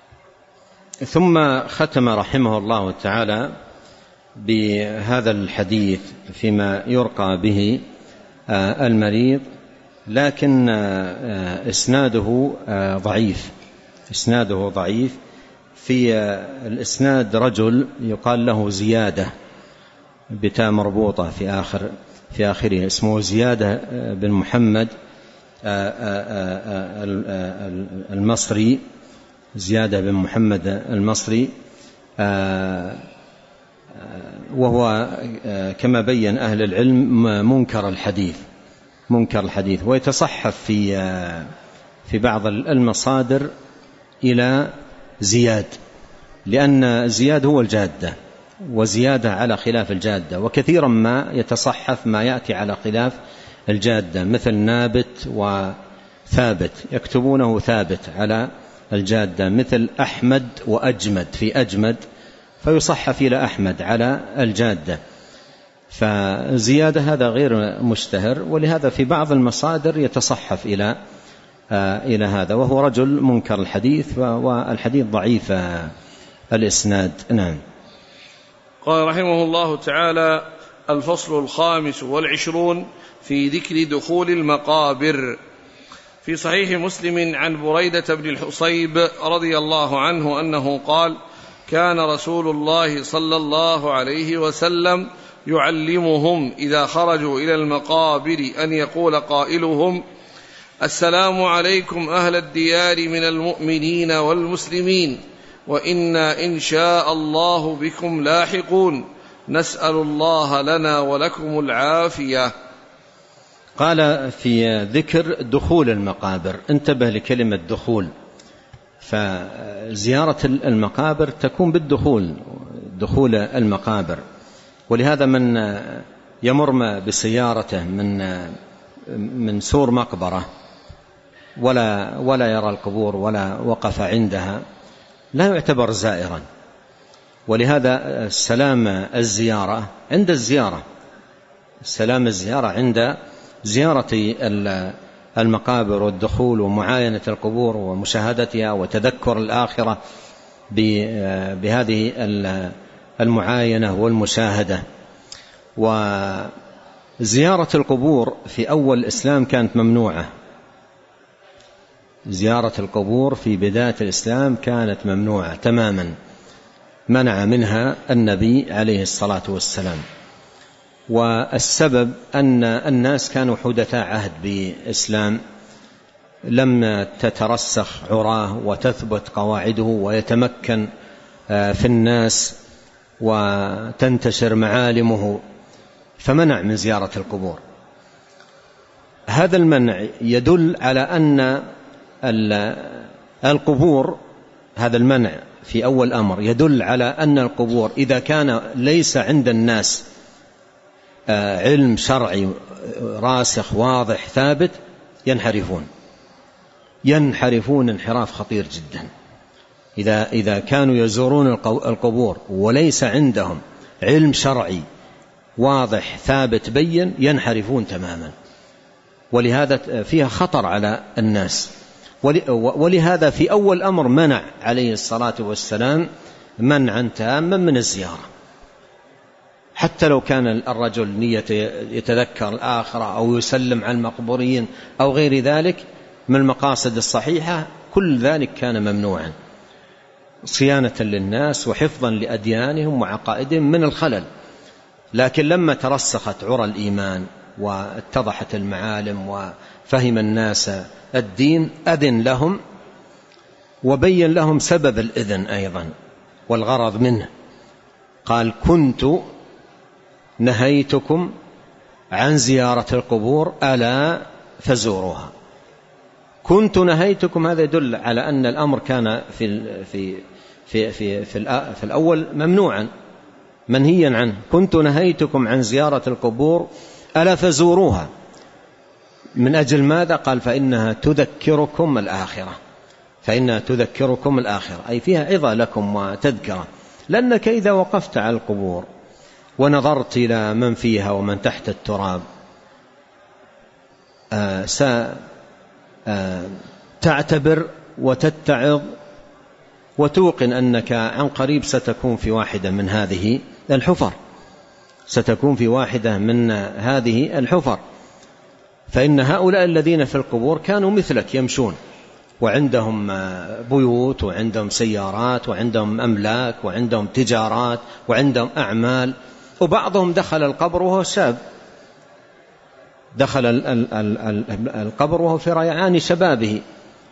ثم ختم رحمه الله تعالى بهذا الحديث فيما يرقى به المريض، لكن إسناده ضعيف، إسناده ضعيف. في الإسناد رجل يقال له زيادة بتاء مربوطة في آخر في آخره، اسمه زيادة بن محمد المصري، زيادة بن محمد المصري، وهو كما بين أهل العلم منكر الحديث، منكر الحديث، ويتصحف في في بعض المصادر إلى زياد، لأن زياد هو الجادة، وزيادة على خلاف الجادة، وكثيرا ما يتصحف ما يأتي على خلاف الجادة، مثل نابت وثابت، يكتبونه ثابت على الجادة، مثل أحمد وأجمد، في أجمد فيصحف إلى أحمد على الجادة، فزيادة هذا غير مشتهر، ولهذا في بعض المصادر يتصحف إلى إلى هذا، وهو رجل منكر الحديث، والحديث ضعيف الإسناد. نعم. قال رحمه الله تعالى: الفصل الخامس والعشرون في ذكر دخول المقابر. في صحيح مسلم عن بريدة بن الحصيب رضي الله عنه أنه قال: كان رسول الله صلى الله عليه وسلم يعلمهم إذا خرجوا إلى المقابر أن يقول قائلهم: السلام عليكم أهل الديار من المؤمنين والمسلمين، وإنا إن شاء الله بكم لاحقون، نسأل الله لنا ولكم العافية. قال في ذكر دخول المقابر، انتبه لكلمة دخول، فزيارة المقابر تكون بالدخول، دخول المقابر، ولهذا من يمر بسيارته من من سور مقبرة ولا ولا يرى القبور ولا وقف عندها لا يعتبر زائرا. ولهذا السلام الزيارة عند الزيارة، السلام الزيارة عند زيارة المقابر والدخول ومعاينة القبور ومشاهدتها وتذكر الآخرة بهذه المعاينة والمشاهدة. وزيارة القبور في أول الإسلام كانت ممنوعة، زيارة القبور في بداية الإسلام كانت ممنوعة تماما، منع منها النبي عليه الصلاة والسلام. والسبب أن الناس كانوا حدثاء عهد بإسلام، لم تترسخ عراه وتثبت قواعده ويتمكن في الناس وتنتشر معالمه، فمنع من زيارة القبور. هذا المنع يدل على أن القبور، هذا المنع في أول أمر يدل على أن القبور إذا كان ليس عند الناس علم شرعي راسخ واضح ثابت ينحرفون ينحرفون انحراف خطير جدا. إذا إذا كانوا يزورون القبور وليس عندهم علم شرعي واضح ثابت بين ينحرفون تماما، ولهذا فيها خطر على الناس. ولهذا في أول أمر منع عليه الصلاة والسلام منعا تاما من الزيارة، حتى لو كان الرجل نية يتذكر الآخرة أو يسلم على المقبورين أو غير ذلك من المقاصد الصحيحة، كل ذلك كان ممنوعا صيانة للناس وحفظا لأديانهم وعقائدهم من الخلل. لكن لما ترسخت عرى الإيمان واتضحت المعالم وفهم الناس الدين أذن لهم وبين لهم سبب الإذن أيضا والغرض منه. قال: كنت نهيتكم عن زيارة القبور ألا فزوروها. كنت نهيتكم، هذا يدل على أن الأمر كان في في في في في, في الأول ممنوعا منهيا عنه. كنت نهيتكم عن زيارة القبور ألا فزوروها. من أجل ماذا؟ قال: فإنها تذكركم الآخرة، فإنها تذكركم الآخرة، أي فيها عظة لكم وتذكرة. لأنك إذا وقفت على القبور ونظرت إلى من فيها ومن تحت التراب آه ستعتبر وتتعظ وتوقن أنك عن قريب ستكون في واحدة من هذه الحفر، ستكون في واحدة من هذه الحفر. فإن هؤلاء الذين في القبور كانوا مثلك يمشون وعندهم بيوت وعندهم سيارات وعندهم أملاك وعندهم تجارات وعندهم أعمال، وبعضهم دخل القبر وهو شاب، دخل القبر وهو في ريعان شبابه.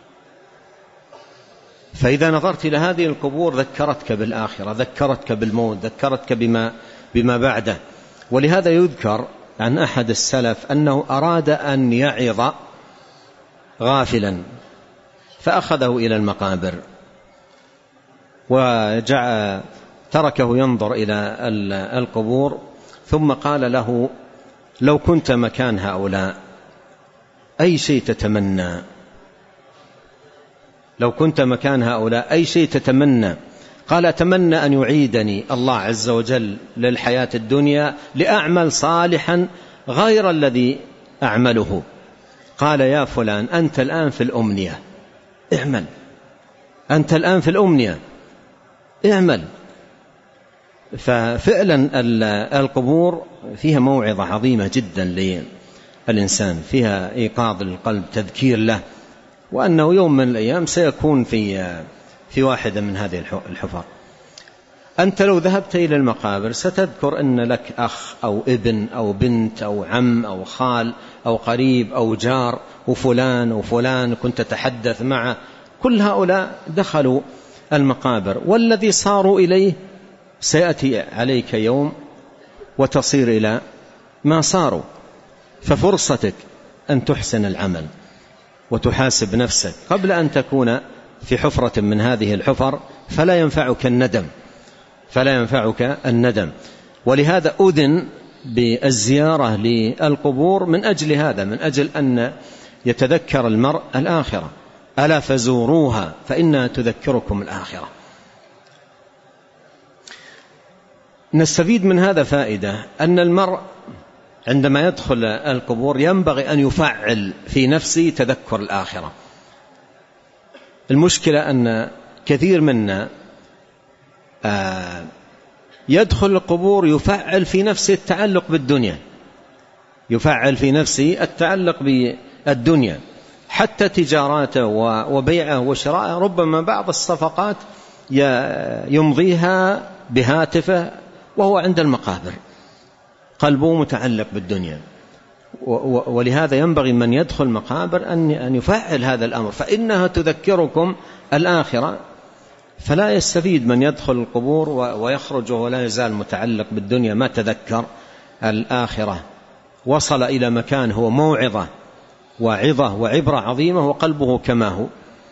فإذا نظرت إلى هذه القبور ذكرتك بالآخرة، ذكرتك بالموت، ذكرتك بما, بما بعده. ولهذا يذكر عن أحد السلف أنه أراد أن يعظ غافلا فأخذه إلى المقابر وجعل تركه ينظر إلى القبور، ثم قال له: لو كنت مكان هؤلاء أي شيء تتمنى؟ لو كنت مكان هؤلاء أي شيء تتمنى؟ قال أتمنى أن يعيدني الله عز وجل للحياة الدنيا لأعمل صالحا غير الذي أعمله. قال يا فلان أنت الآن في الأمنية، اعمل، أنت الآن في الأمنية، اعمل. ففعلا القبور فيها موعظة عظيمة جدا للإنسان، فيها إيقاظ للقلب، تذكير له، وأنه يوم من الأيام سيكون في في واحدة من هذه الحفر. أنت لو ذهبت إلى المقابر ستذكر أن لك أخ أو ابن أو بنت أو عم أو خال أو قريب أو جار وفلان وفلان كنت تتحدث معه، كل هؤلاء دخلوا المقابر، والذي صاروا إليه سيأتي عليك يوم وتصير إلى ما صاروا. ففرصتك أن تحسن العمل وتحاسب نفسك قبل أن تكون في حفرة من هذه الحفر، فلا ينفعك الندم، فلا ينفعك الندم. ولهذا أذن بالزيارة للقبور من أجل هذا، من أجل أن يتذكر المرء الآخرة. ألا فزوروها فإنها تذكركم الآخرة. نستفيد من هذا فائدة أن المرء عندما يدخل القبور ينبغي أن يفعل في نفسه تذكر الآخرة. المشكلة أن كثير منا يدخل القبور يفعل في نفسه التعلق بالدنيا، يفعل في نفسه التعلق بالدنيا، حتى تجاراته وبيعه وشراءه، ربما بعض الصفقات يمضيها بهاتفه وهو عند المقابر، قلبه متعلق بالدنيا. ولهذا ينبغي من يدخل مقابر أن يفعل هذا الأمر، فإنها تذكركم الآخرة. فلا يستفيد من يدخل القبور ويخرج ولا يزال متعلق بالدنيا، ما تذكر الآخرة، وصل إلى مكان هو موعظة وعظة وعبرة عظيمة وقلبه كما هو.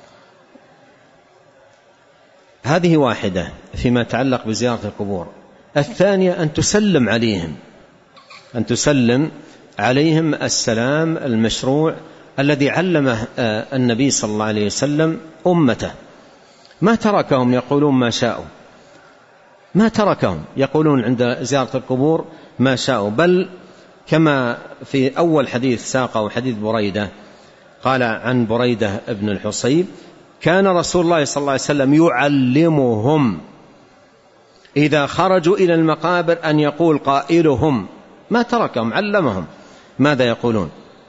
هذه واحدة فيما يتعلق بزيارة القبور. الثانية أن تسلم عليهم، أن تسلم عليهم السلام المشروع الذي علمه النبي صلى الله عليه وسلم أمته. ما تركهم يقولون ما شاءوا، ما تركهم يقولون عند زيارة القبور ما شاءوا، بل كما في أول حديث ساقه حديث بريدة، قال عن بريدة ابن الحصيب كان رسول الله صلى الله عليه وسلم يعلمهم إذا خرجوا إلى المقابر أن يقول قائلهم، ما تركهم، علمهم ماذا يقولون.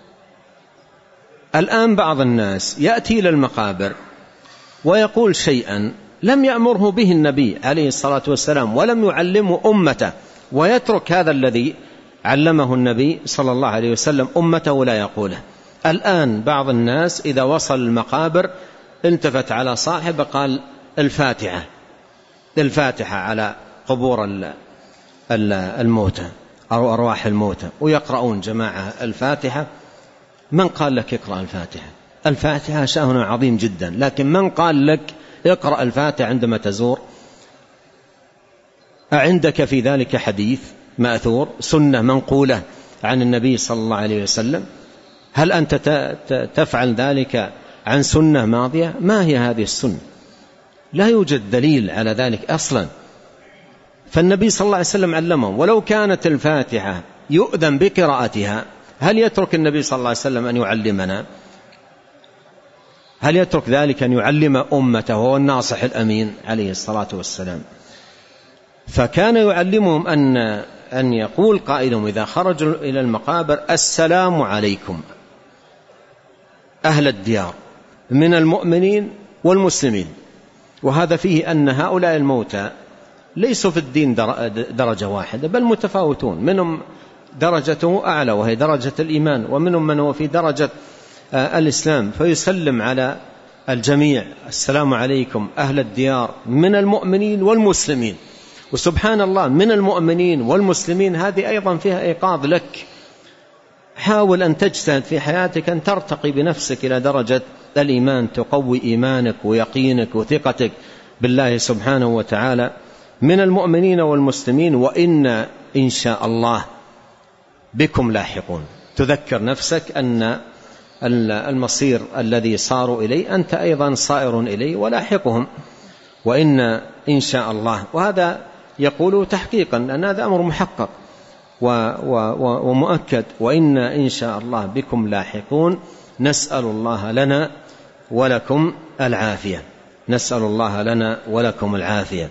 الآن بعض الناس يأتي إلى المقابر ويقول شيئا لم يأمره به النبي عليه الصلاة والسلام ولم يعلمه أمته، ويترك هذا الذي علمه النبي صلى الله عليه وسلم أمته لا يقوله. الآن بعض الناس إذا وصل المقابر التفت على صاحبه قال الفاتحة، الفاتحة على قبور الموتى أو أرواح الموتى، ويقرؤون جماعة الفاتحة. من قال لك اقرأ الفاتحة؟ الفاتحة شأنها عظيم جدا، لكن من قال لك اقرأ الفاتحة عندما تزور؟ أعندك في ذلك حديث مأثور، سنة منقولة عن النبي صلى الله عليه وسلم؟ هل أنت تفعل ذلك عن سنة ماضية؟ ما هي هذه السنة؟ لا يوجد دليل على ذلك أصلا. فالنبي صلى الله عليه وسلم علمهم، ولو كانت الفاتحة يؤذن بقراءتها هل يترك النبي صلى الله عليه وسلم أن يعلمنا؟ هل يترك ذلك أن يعلم أمته وهو الناصح الأمين عليه الصلاة والسلام؟ فكان يعلمهم أن أن يقول قائلهم إذا خرجوا إلى المقابر السلام عليكم أهل الديار من المؤمنين والمسلمين. وهذا فيه أن هؤلاء الموتى ليسوا في الدين درجة واحدة، بل متفاوتون، منهم درجته أعلى وهي درجة الإيمان، ومنهم من هو في درجة الإسلام، فيسلم على الجميع السلام عليكم أهل الديار من المؤمنين والمسلمين. وسبحان الله، من المؤمنين والمسلمين هذه أيضا فيها إيقاظ لك. حاول أن تجتهد في حياتك أن ترتقي بنفسك إلى درجة الإيمان، تقوي إيمانك ويقينك وثقتك بالله سبحانه وتعالى. من المؤمنين والمسلمين وإن إن شاء الله بكم لاحقون. تذكر نفسك أن المصير الذي صاروا إليه أنت أيضا صائر إليه ولاحقهم، وإن إن شاء الله. وهذا يقول تحقيقا أن هذا أمر محقق ومؤكد، وإن إن شاء الله بكم لاحقون، نسأل الله لنا ولكم العافية، نسأل الله لنا ولكم العافية.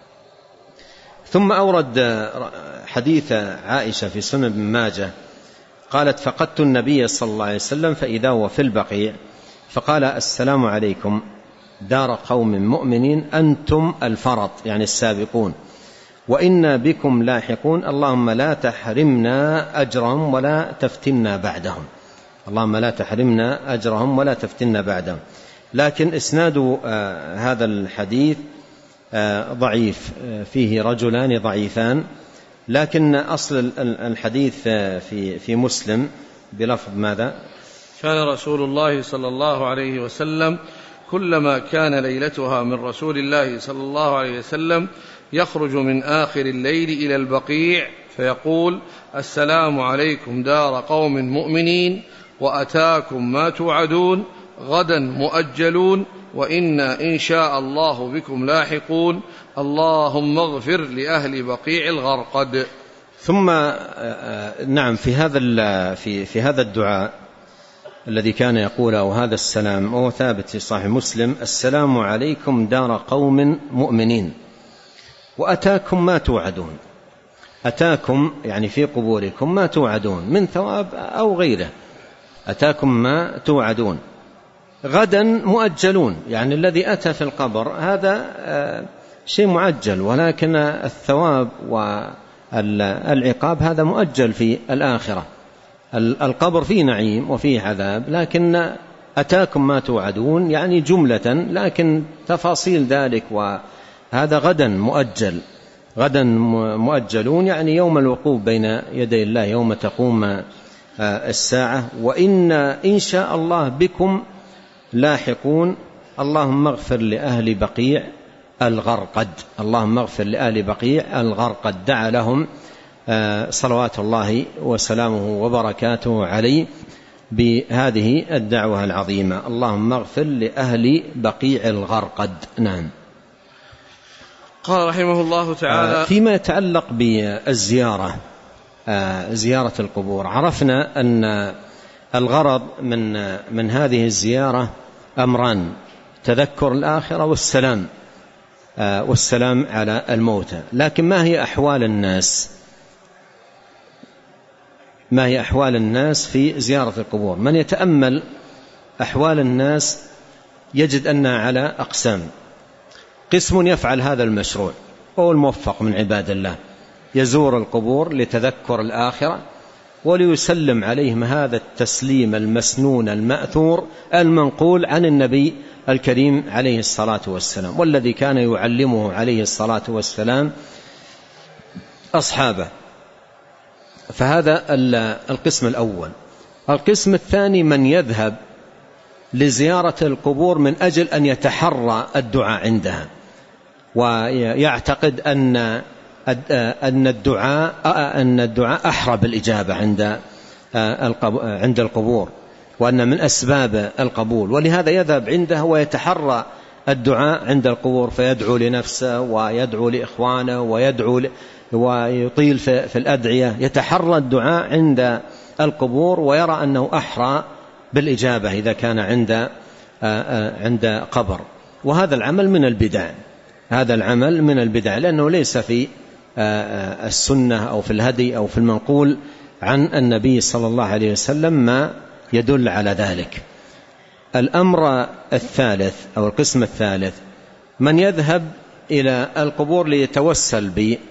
ثم أورد حديث عائشة في سنن ابن ماجه قالت: فقدت النبي صلى الله عليه وسلم فإذا هو في البقيع فقال: السلام عليكم دار قوم مؤمنين أنتم الفرط، يعني السابقون، وإنا بكم لاحقون، اللهم لا تحرمنا أجرهم ولا تفتنا بعدهم، اللهم لا تحرمنا أجرهم ولا تفتنا بعدهم. لكن إسناد آه هذا الحديث آه ضعيف، آه فيه رجلان ضعيفان، لكن أصل الحديث في في مسلم بلفظ ماذا؟ كان رسول الله صلى الله عليه وسلم كلما كان ليلتها من رسول الله صلى الله عليه وسلم يخرج من آخر الليل إلى البقيع فيقول: السلام عليكم دار قوم مؤمنين، وأتاكم ما توعدون، غدا مؤجلون، وإنا إن شاء الله بكم لاحقون، اللهم اغفر لأهل بقيع الغرقد. ثم نعم في هذا في في هذا الدعاء الذي كان يقوله، وهذا السلام وهو ثابت في صحيح مسلم: السلام عليكم دار قوم مؤمنين وأتاكم ما توعدون. أتاكم يعني في قبوركم ما توعدون من ثواب أو غيره، أتاكم ما توعدون. غدا مؤجلون، يعني الذي أتى في القبر هذا شيء معجل، ولكن الثواب والعقاب هذا مؤجل في الآخرة. القبر فيه نعيم وفيه عذاب، لكن أتاكم ما توعدون يعني جملة، لكن تفاصيل ذلك وهذا غدا مؤجل. غدا مؤجلون يعني يوم الوقوف بين يدي الله، يوم تقوم الساعة. وإن إن شاء الله بكم لاحقون، اللهم اغفر لأهل بقيع الغرقد، اللهم اغفر لأهل بقيع الغرقد. دعا لهم صلوات الله وسلامه وبركاته عليه بهذه الدعوة العظيمة: اللهم اغفر لأهل بقيع الغرقد. نعم. قال رحمه الله تعالى: فيما يتعلق بالزيارة، زيارة القبور، عرفنا أن الغرض من من هذه الزيارة أمران: تذكر الآخرة والسلام والسلام على الموتى. لكن ما هي أحوال الناس؟ ما هي أحوال الناس في زيارة القبور؟ من يتأمل أحوال الناس يجد أنها على أقسام. قسم يفعل هذا المشروع وهو الموفق من عباد الله، يزور القبور لتذكر الآخرة وليسلم عليهم هذا التسليم المسنون المأثور المنقول عن النبي الكريم عليه الصلاة والسلام، والذي كان يعلمه عليه الصلاة والسلام أصحابه. فهذا القسم الأول. القسم الثاني من يذهب لزيارة القبور من أجل أن يتحرى الدعاء عندها، ويعتقد أن أن الدعاء أن الدعاء أحرى بالإجابة عند عند القبور، وأن من أسباب القبول، ولهذا يذهب عندها ويتحرى الدعاء عند القبور، فيدعو لنفسه ويدعو لإخوانه ويدعو ل... ويطيل في, في الأدعية، يتحرى الدعاء عند القبور ويرى أنه أحرى بالإجابة إذا كان عند عند قبر. وهذا العمل من البدع، هذا العمل من البدع، لأنه ليس في السنة أو في الهدي أو في المنقول عن النبي صلى الله عليه وسلم ما يدل على ذلك. الأمر الثالث أو القسم الثالث من يذهب إلى القبور ليتوسل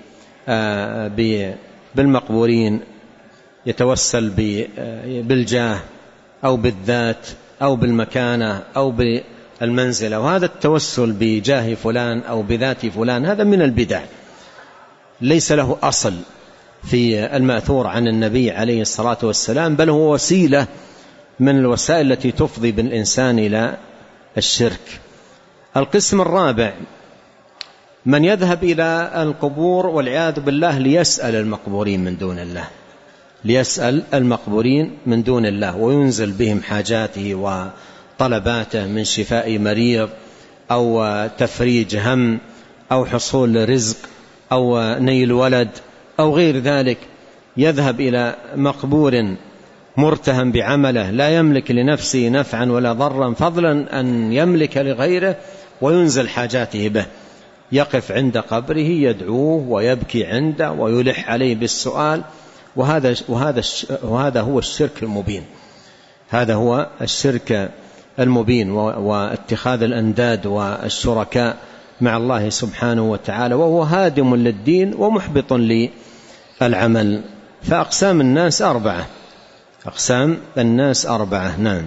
بالمقبورين، يتوسل بالجاه أو بالذات أو بالمكانة أو بالمنزلة، وهذا التوسل بجاه فلان أو بذات فلان هذا من البدع، ليس له أصل في المأثور عن النبي عليه الصلاة والسلام، بل هو وسيلة من الوسائل التي تفضي بالإنسان إلى الشرك. القسم الرابع من يذهب إلى القبور والعياذ بالله ليسأل المقبورين من دون الله، ليسأل المقبورين من دون الله وينزل بهم حاجاته وطلباته من شفاء مريض أو تفريج هم أو حصول رزق أو نيل ولد أو غير ذلك. يذهب إلى مقبور مرتهم بعمله لا يملك لنفسه نفعا ولا ضرا فضلا أن يملك لغيره وينزل حاجاته به، يقف عند قبره يدعوه ويبكي عنده ويلح عليه بالسؤال. وهذا, وهذا, وهذا هو الشرك المبين، هذا هو الشرك المبين واتخاذ الأنداد والشركاء مع الله سبحانه وتعالى، وهو هادم للدين ومحبط للعمل. فأقسام الناس أربعة، أقسام الناس أربعة. نعم.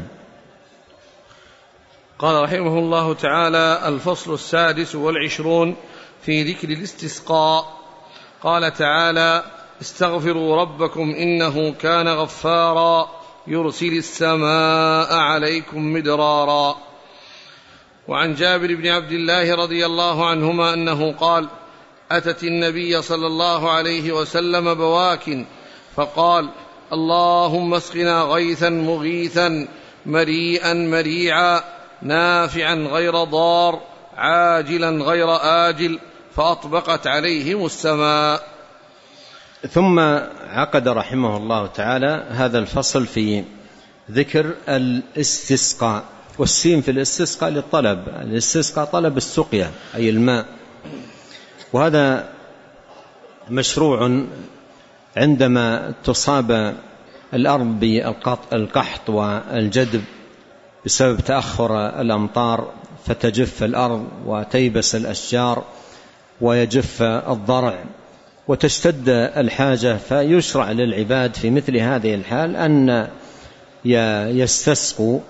قال رحمه الله تعالى: الفصل السادس والعشرون في ذكر الاستسقاء. قال تعالى: استغفروا ربكم إنه كان غفارا يرسل السماء عليكم مدرارا. وعن جابر بن عبد الله رضي الله عنهما أنه قال: أتت النبي صلى الله عليه وسلم بواكٍ فقال: اللهم اسقنا غيثا مغيثا مريئا مريعا نافعا غير ضار عاجلا غير آجل، فأطبقت عليهم السماء. ثم عقد رحمه الله تعالى هذا الفصل في ذكر الاستسقاء، والسين في الاستسقاء للطلب، الاستسقاء طلب السقيا أي الماء، وهذا مشروع عندما تصاب الأرض بالقحط والجدب بسبب تأخر الأمطار فتجف الأرض وتيبس الأشجار ويجف الضرع وتشتد الحاجة، فيشرع للعباد في مثل هذه الحال أن يستسقوا،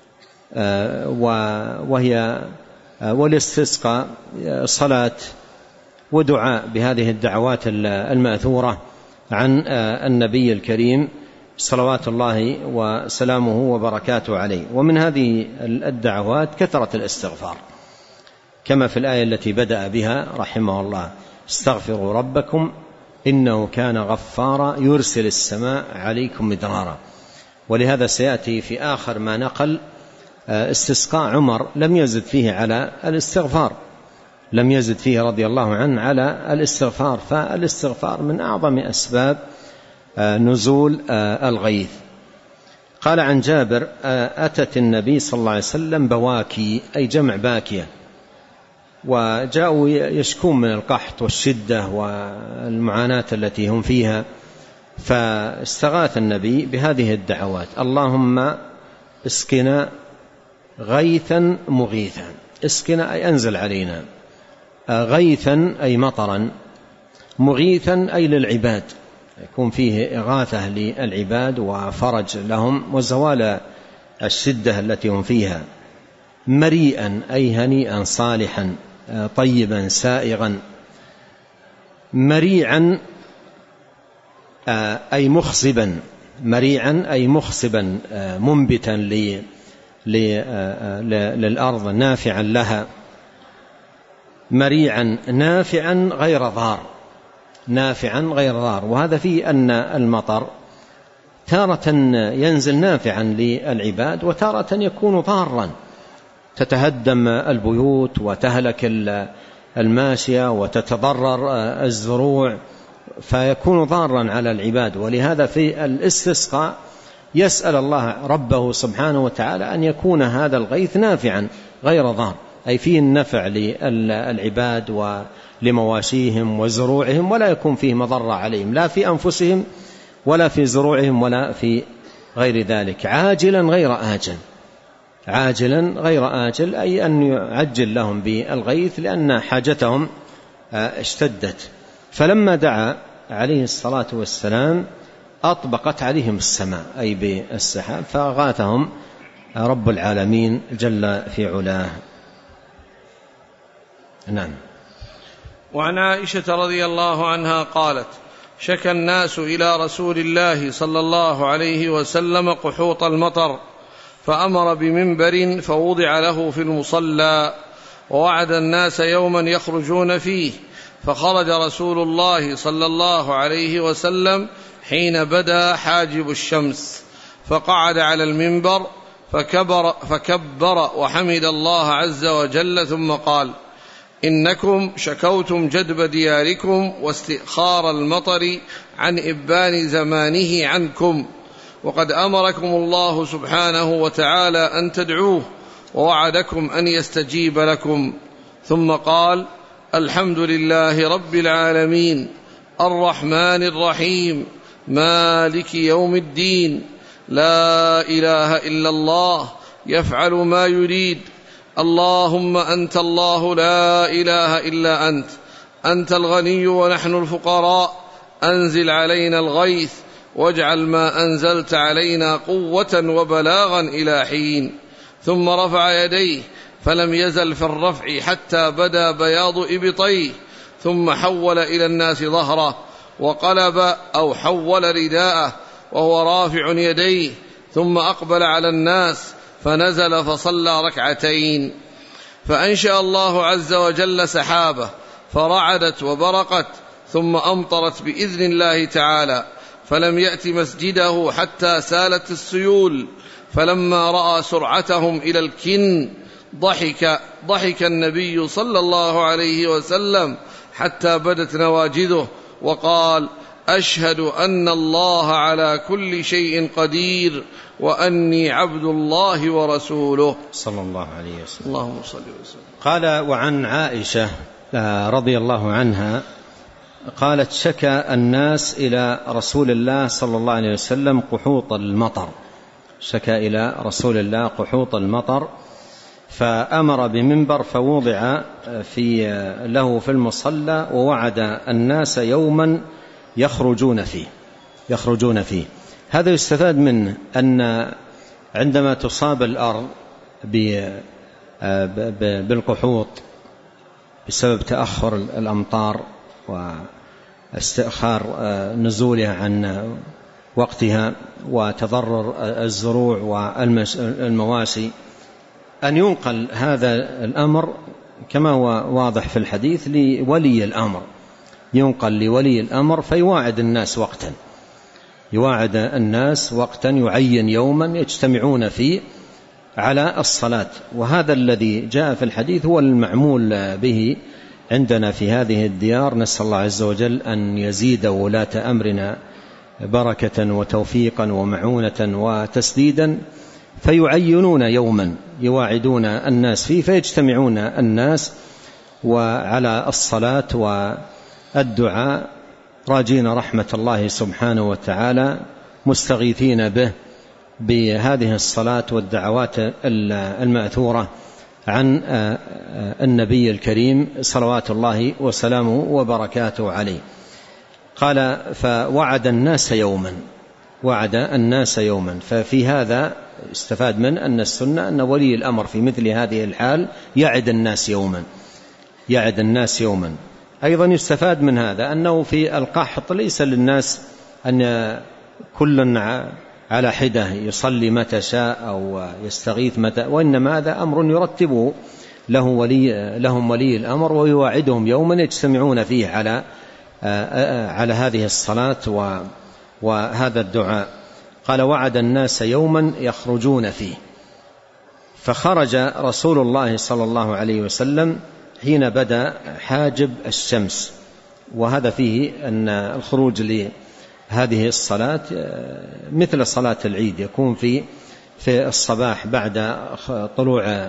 وهي والاستسقاء صلاة ودعاء بهذه الدعوات المأثورة عن النبي الكريم صلوات الله وسلامه وبركاته عليه. ومن هذه الدعوات كثرة الاستغفار كما في الآية التي بدأ بها رحمه الله: استغفروا ربكم إنه كان غفارا يرسل السماء عليكم مدرارا. ولهذا سيأتي في آخر ما نقل استسقاء عمر لم يزد فيه على الاستغفار، لم يزد فيه رضي الله عنه على الاستغفار، فالاستغفار من أعظم أسباب نزول الغيث. قال عن جابر: أتت النبي صلى الله عليه وسلم بواكي أي جمع باكية، وجاءوا يشكون من القحط والشدة والمعاناة التي هم فيها، فاستغاث النبي بهذه الدعوات: اللهم اسقنا غيثا مغيثا، اسقنا أي أنزل علينا، غيثا أي مطرا، مغيثا أي للعباد، يكون فيه إغاثة للعباد وفرج لهم وزوال الشدة التي هم فيها، مريئا أي هنيئا صالحا طيبا سائغا، مريعا أي مخصبا، مريعا أي مخصبا منبتا للأرض نافعا لها، مريعا نافعا غير ضار، نافعا غير ضار. وهذا فيه أن المطر تارة ينزل نافعا للعباد وتارة يكون ضارا، تتهدم البيوت وتهلك الماشية وتتضرر الزروع، فيكون ضارا على العباد. ولهذا في الاستسقاء يسأل الله ربه سبحانه وتعالى أن يكون هذا الغيث نافعا غير ضار، أي فيه النفع للعباد ولمواشيهم وزروعهم، ولا يكون فيه مضرة عليهم لا في أنفسهم ولا في زروعهم ولا في غير ذلك، عاجلا غير آجل، عاجلا غير آجل أي أن يعجل لهم بالغيث لأن حاجتهم اشتدت. فلما دعا عليه الصلاة والسلام أطبقت عليهم السماء أي بالسحاب، فأغاثهم رب العالمين جل في علاه. نعم. وعن عائشة رضي الله عنها قالت: شكى الناس إلى رسول الله صلى الله عليه وسلم قحوط المطر، فأمر بمنبر فوضع له في المصلى، ووعد الناس يوما يخرجون فيه، فخرج رسول الله صلى الله عليه وسلم حين بدا حاجب الشمس، فقعد على المنبر فكبر, فكبر وحمد الله عز وجل، ثم قال: إنكم شكوتم جدب دياركم واستئخار المطر عن إبان زمانه عنكم، وقد أمركم الله سبحانه وتعالى أن تدعوه، ووعدكم أن يستجيب لكم. ثم قال: الحمد لله رب العالمين الرحمن الرحيم مالك يوم الدين، لا إله إلا الله يفعل ما يريد، اللهم أنت الله لا إله إلا أنت، أنت الغني ونحن الفقراء، أنزل علينا الغيث واجعل ما أنزلت علينا قوة وبلاغا إلى حين. ثم رفع يديه فلم يزل في الرفع حتى بدا بياض إبطيه، ثم حول إلى الناس ظهره وقلب أو حول رداءه وهو رافع يديه، ثم أقبل على الناس فنزل فصلى ركعتين، فأنشأ الله عز وجل سحابة فرعدت وبرقت، ثم أمطرت بإذن الله تعالى، فلم يأت مسجده حتى سالت السيول. فلما رأى سرعتهم إلى الكن ضحك ضحك النبي صلى الله عليه وسلم حتى بدت نواجذه وقال: أشهد أن الله على كل شيء قدير وأني عبد الله ورسوله صلى الله عليه وسلم. اللهم صل وسلم. قال: وعن عائشة رضي الله عنها قالت: شكى الناس إلى رسول الله صلى الله عليه وسلم قحوط المطر، شكى إلى رسول الله قحوط المطر، فأمر بمنبر فوضع في له في المصلى، ووعد الناس يوما يخرجون فيه يخرجون فيه هذا يستفاد منه أن عندما تصاب الأرض بالقحوط بسبب تأخر الأمطار واستئخار نزولها عن وقتها وتضرر الزروع والمواشي، أن ينقل هذا الأمر كما هو واضح في الحديث لولي الأمر، ينقل لولي الأمر فيواعد الناس وقتا يواعد الناس وقتا يعين يوما يجتمعون فيه على الصلاة. وهذا الذي جاء في الحديث هو المعمول به عندنا في هذه الديار. نسأل الله عز وجل أن يزيد ولاة أمرنا بركة وتوفيقا ومعونة وتسديدا، فيعينون يوما يواعدون الناس فيه، فيجتمعون الناس وعلى الصلاة والدعاء راجين رحمة الله سبحانه وتعالى، مستغيثين به بهذه الصلاة والدعوات المأثورة عن النبي الكريم صلوات الله وسلامه وبركاته عليه. قال: فوعد الناس يوما وعد الناس يوما ففي هذا استفاد من أن السنة أن ولي الأمر في مثل هذه الحال يعد الناس يوما يعد الناس يوما أيضا يستفاد من هذا أنه في القحط ليس للناس أن كل على حدة يصلي متى شاء أو يستغيث متى، وإنما هذا أمر يرتبه له ولي لهم ولي الأمر ويواعدهم يوما يجتمعون فيه على على هذه الصلاة وهذا الدعاء. قال: وعد الناس يوما يخرجون فيه، فخرج رسول الله صلى الله عليه وسلم حين بدأ حاجب الشمس، وهذا فيه أن الخروج لهذه الصلاة مثل صلاة العيد يكون في في الصباح بعد طلوع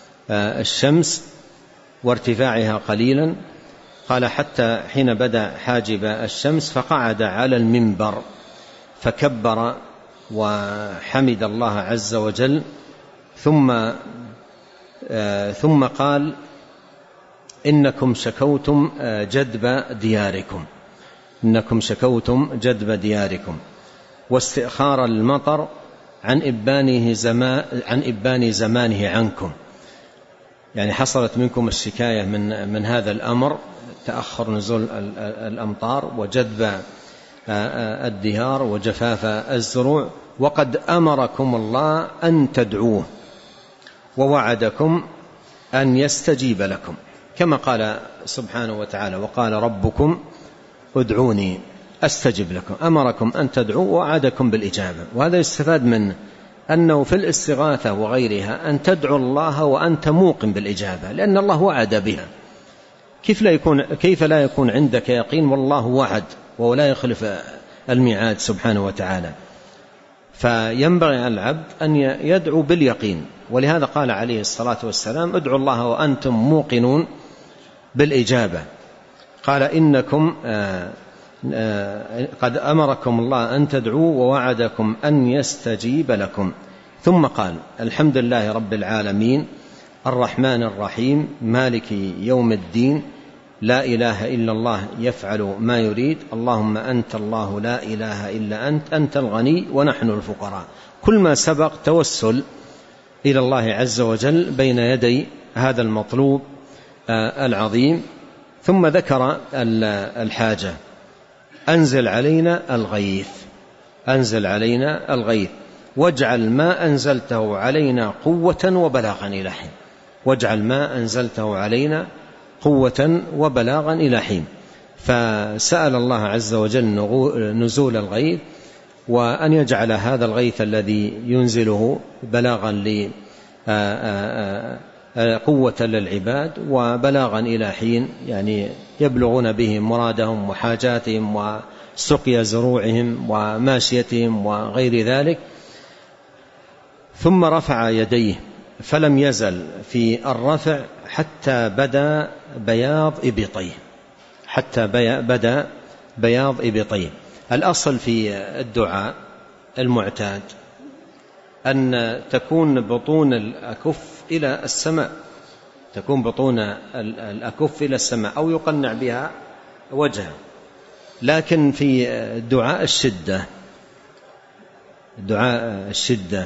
الشمس وارتفاعها قليلا. قال: حتى حين بدأ حاجب الشمس فقعد على المنبر فكبر وحمد الله عز وجل، ثم ثم قال: إنكم شكوتم جدب دياركم إنكم شكوتم جدب دياركم واستئخار المطر عن إبانه زمان عن إبان زمانه عنكم، يعني حصلت منكم الشكاية من من هذا الأمر، تأخر نزول الأمطار وجدب الديار وجفاف الزروع، وقد أمركم الله أن تدعوه ووعدكم أن يستجيب لكم، كما قال سبحانه وتعالى: وقال ربكم ادعوني أستجب لكم، أمركم أن تدعوا ووعدكم بالإجابة. وهذا يستفاد منه أنه في الاستغاثة وغيرها أن تدعو الله وأنت موقن بالإجابة، لأن الله وعد بها. كيف لا يكون, كيف لا يكون عندك يقين والله وعد ولا يخلف الميعاد سبحانه وتعالى؟ فينبغي على العبد أن يدعو باليقين. ولهذا قال عليه الصلاة والسلام: ادعوا الله وأنتم موقنون بالإجابة. قال: إنكم آآ آآ قد أمركم الله أن تدعوا ووعدكم أن يستجيب لكم. ثم قال: الحمد لله رب العالمين الرحمن الرحيم مالك يوم الدين لا إله إلا الله يفعل ما يريد اللهم أنت الله لا إله إلا أنت أنت الغني ونحن الفقراء. كل ما سبق توسل إلى الله عز وجل بين يدي هذا المطلوب العظيم. ثم ذكر الحاجة: أنزل علينا الغيث، أنزل علينا الغيث واجعل ما أنزلته علينا قوة وبلاغا إلى حين، واجعل ما أنزلته علينا قوة وبلاغا إلى حين. فسأل الله عز وجل نزول الغيث، وأن يجعل هذا الغيث الذي ينزله بلاغا لقوة للعباد وبلاغا إلى حين، يعني يبلغون به مرادهم وحاجاتهم وسقيا زروعهم وماشيتهم وغير ذلك. ثم رفع يديه فلم يزل في الرفع حتى بدا بياض إبطيه، حتى بدا بياض إبطيه. الأصل في الدعاء المعتاد أن تكون بطون الأكف إلى السماء، تكون بطون الأكف إلى السماء أو يقنع بها وجهه. لكن في دعاء الشدة، دعاء الشدة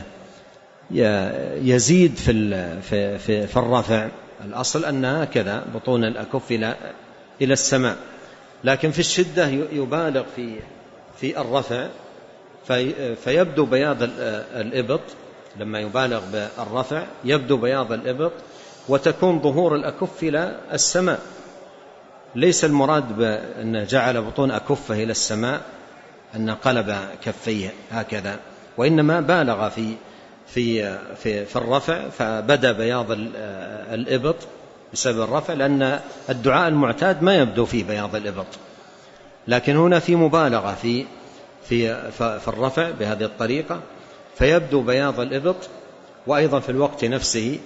يزيد في في في الرفع. الأصل أنها كذا بطون الأكف إلى إلى السماء، لكن في الشدة يبالغ في في الرفع في فيبدو بياض الإبط. لما يبالغ بالرفع يبدو بياض الإبط وتكون ظهور الأكف إلى السماء. ليس المراد بأن جعل بطون أكفه إلى السماء أن قلب كفيه هكذا، وإنما بالغ في في في في الرفع فبدأ بياض الإبط بسبب الرفع، لأن الدعاء المعتاد ما يبدو فيه بياض الإبط، لكن هنا في مبالغة في في في الرفع بهذه الطريقة فيبدو بياض الإبط. وأيضا في الوقت نفسه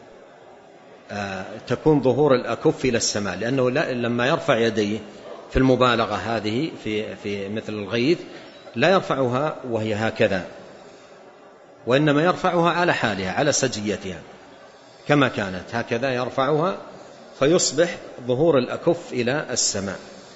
تكون ظهور الأكف إلى السماء، لأنه لما يرفع يديه في المبالغة هذه في في مثل الغيث لا يرفعها وهي هكذا، وإنما يرفعها على حالها على سجيتها كما كانت هكذا يرفعها فيصبح ظهور الأكف إلى السماء.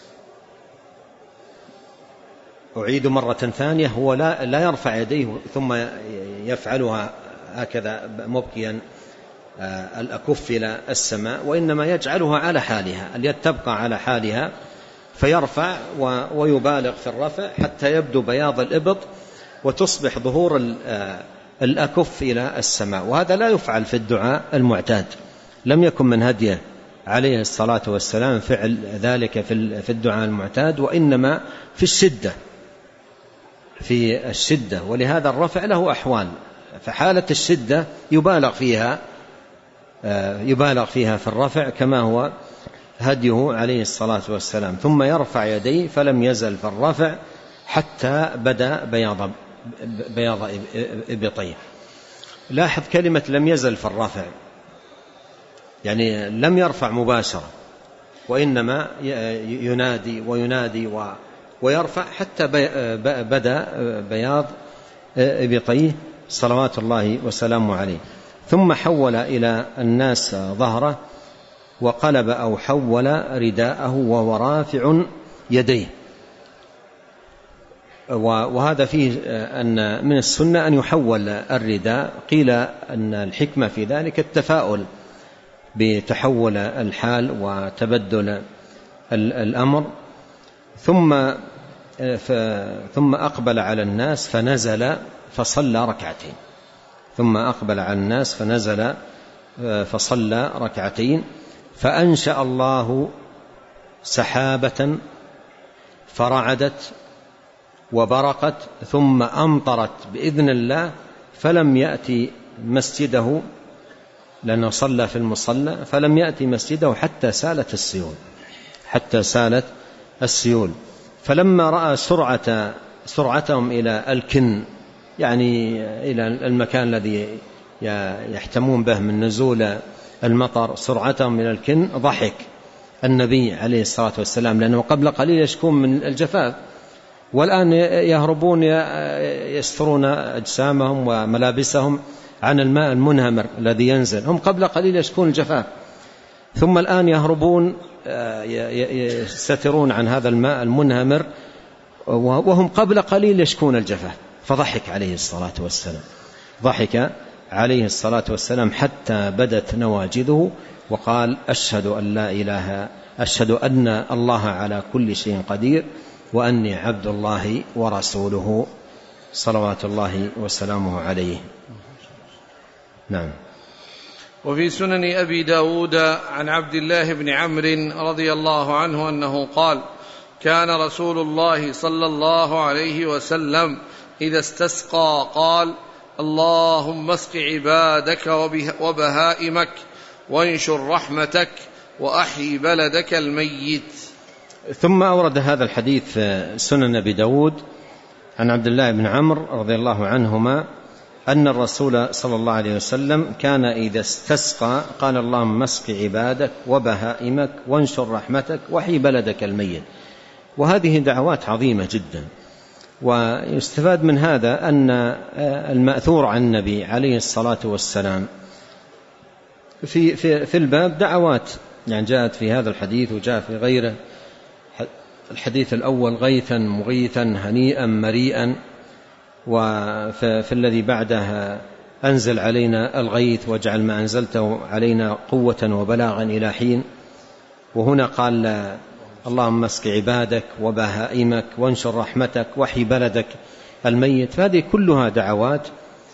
أعيد مرة ثانية: هو لا, لا يرفع يديه ثم يفعلها هكذا مبكيا الأكف إلى السماء، وإنما يجعلها على حالها، اليد تبقى على حالها فيرفع ويبالغ في الرفع حتى يبدو بياض الإبط وتصبح ظهور الأكف إلى السماء. وهذا لا يفعل في الدعاء المعتاد، لم يكن من هديه عليه الصلاة والسلام فعل ذلك في الدعاء المعتاد، وإنما في الشدة في الشدة ولهذا الرفع له أحوال. فحالة الشدة يبالغ فيها يبالغ فيها في الرفع كما هو هديه عليه الصلاة والسلام. ثم يرفع يديه فلم يزل في الرفع حتى بدأ بياض بياض إبطيه. لاحظ كلمة لم يزل في الرفع، يعني لم يرفع مباشرة، وإنما ينادي وينادي ويرفع حتى بدأ بياض إبطيه صلوات الله وسلامه عليه. ثم حول إلى الناس ظهره وقلب أو حول رداءه وهو رافع يديه. وهذا فيه أن من السنة أن يحول الرداء. قيل أن الحكمة في ذلك التفاؤل بتحول الحال وتبدل الأمر. ثم ثم أقبل على الناس فنزل فصلى ركعتين ثم أقبل على الناس فنزل فصلى ركعتين فأنشأ الله سحابة فرعدت وبرقت ثم أمطرت بإذن الله، فلم يأتي مسجده لأنه صلى في المصلى، فلم يأتي مسجده حتى سالت السيول حتى سالت السيول. فلما رأى سرعة سرعتهم إلى الكن، يعني إلى المكان الذي يحتمون به من نزول المطر، سرعتهم إلى الكن، ضحك النبي عليه الصلاة والسلام، لأنه قبل قليل يشكون من الجفاف، والآن يهربون يسترون أجسامهم وملابسهم عن الماء المنهمر الذي ينزل. هم قبل قليل يشكون الجفاف، ثم الآن يهربون يستترون عن هذا الماء المنهمر، وهم قبل قليل يشكون الجفاف. فضحك عليه الصلاة والسلام ضحك عليه الصلاة والسلام حتى بدت نواجذه، وقال: أشهد أن لا إله أشهد أن الله على كل شيء قدير، وأني عبد الله ورسوله، صلوات الله وسلامه عليه. نعم. وفي سنن أبي داود عن عبد الله بن عمرو رضي الله عنه أنه قال: كان رسول الله صلى الله عليه وسلم إذا استسقى قال: اللهم اسق عبادك وبهائمك وانشر رحمتك وأحي بلدك الميت. ثم أورد هذا الحديث سنن أبي داود عن عبد الله بن عمرو رضي الله عنهما أن الرسول صلى الله عليه وسلم كان إذا استسقى قال: اللهم اسق عبادك وبهائمك وانشر رحمتك وحي بلدك الميت. وهذه دعوات عظيمة جدا، ويستفاد من هذا أن المأثور عن النبي عليه الصلاة والسلام في, في, في الباب دعوات، يعني جاءت في هذا الحديث وجاء في غيره. الحديث الأول: غيثا مغيثا هنيئا مريئا، وفي الذي بعدها: أنزل علينا الغيث واجعل ما أنزلته علينا قوة وبلاغا إلى حين. وهنا قال: اللهم اسق عبادك وبهائمك وانشر رحمتك وحي بلدك الميت. فهذه كلها دعوات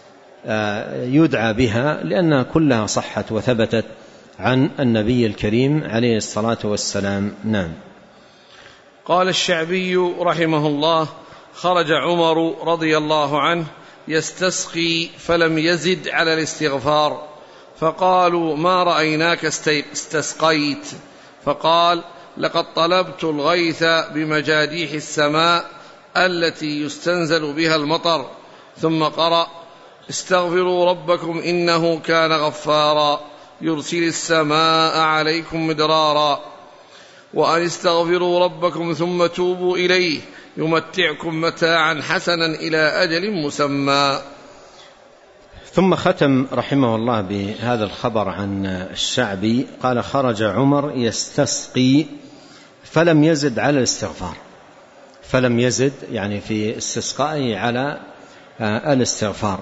يدعى بها لأنها كلها صحت وثبتت عن النبي الكريم عليه الصلاة والسلام. نعم. قال الشعبي رحمه الله: خرج عمر رضي الله عنه يستسقي فلم يزد على الاستغفار، فقالوا: ما رأيناك استسقيت؟ فقال: لقد طلبت الغيث بمجاديح السماء التي يستنزل بها المطر. ثم قرأ: استغفروا ربكم إنه كان غفارا يرسل السماء عليكم مدرارا، وأن استغفروا ربكم ثم توبوا إليه يمتعكم متاعا حسنا إلى أجل مسمى. ثم ختم رحمه الله بهذا الخبر عن الشعبي قال: خرج عمر يستسقي فلم يزد على الاستغفار. فلم يزد يعني في استسقائه على الاستغفار.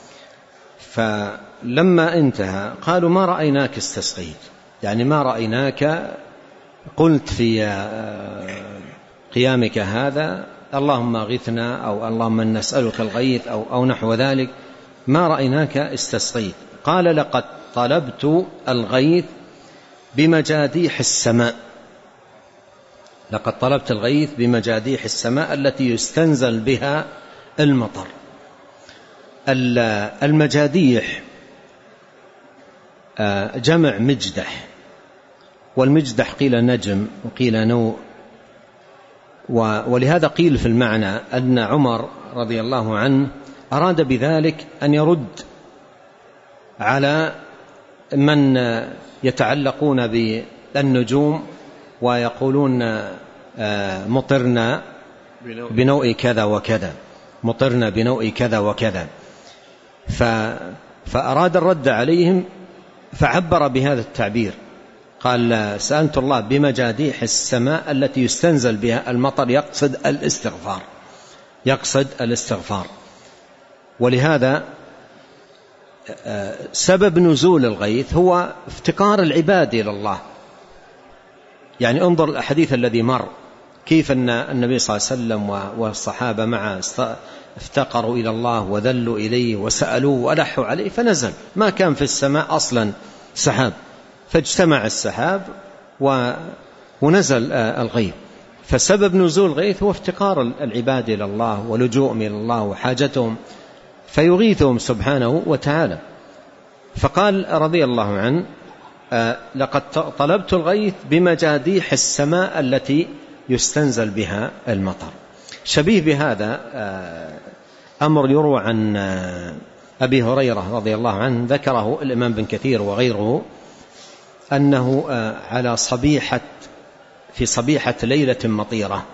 فلما انتهى قالوا: ما رأيناك استسقيت، يعني ما رأيناك قلت في قيامك هذا اللهم اغثنا أو اللهم نسألك الغيث أو, أو نحو ذلك، ما رأيناك استسقيت. قال: لقد طلبت الغيث بمجاديح السماء. لقد طلبت الغيث بمجاديح السماء التي يستنزل بها المطر. المجاديح جمع مجدح، والمجدح قيل نجم وقيل نوء، ولهذا قيل في المعنى أن عمر رضي الله عنه أراد بذلك أن يرد على من يتعلقون بالنجوم ويقولون مطرنا بنوء كذا وكذا، مطرنا بنوء كذا وكذا، فأراد الرد عليهم فعبر بهذا التعبير، قال: سألت الله بمجاديح السماء التي يستنزل بها المطر، يقصد الاستغفار، يقصد الاستغفار. ولهذا سبب نزول الغيث هو افتقار العباد إلى الله. يعني انظر الحديث الذي مر، كيف أن النبي صلى الله عليه وسلم والصحابة معه افتقروا إلى الله وذلوا إليه وسألوه وألحوا عليه فنزل. ما كان في السماء أصلا سحاب، فاجتمع السحاب ونزل الغيث. فسبب نزول الغيث هو افتقار العباد إلى الله ولجوءهم إلى الله وحاجتهم، فيغيثهم سبحانه وتعالى. فقال رضي الله عنه: لقد طلبت الغيث بمجاديح السماء التي يستنزل بها المطر. شبيه بهذا أمر يروى عن أبي هريرة رضي الله عنه، ذكره الإمام بن كثير وغيره، أنه على صبيحة في صبيحة ليلة مطيرة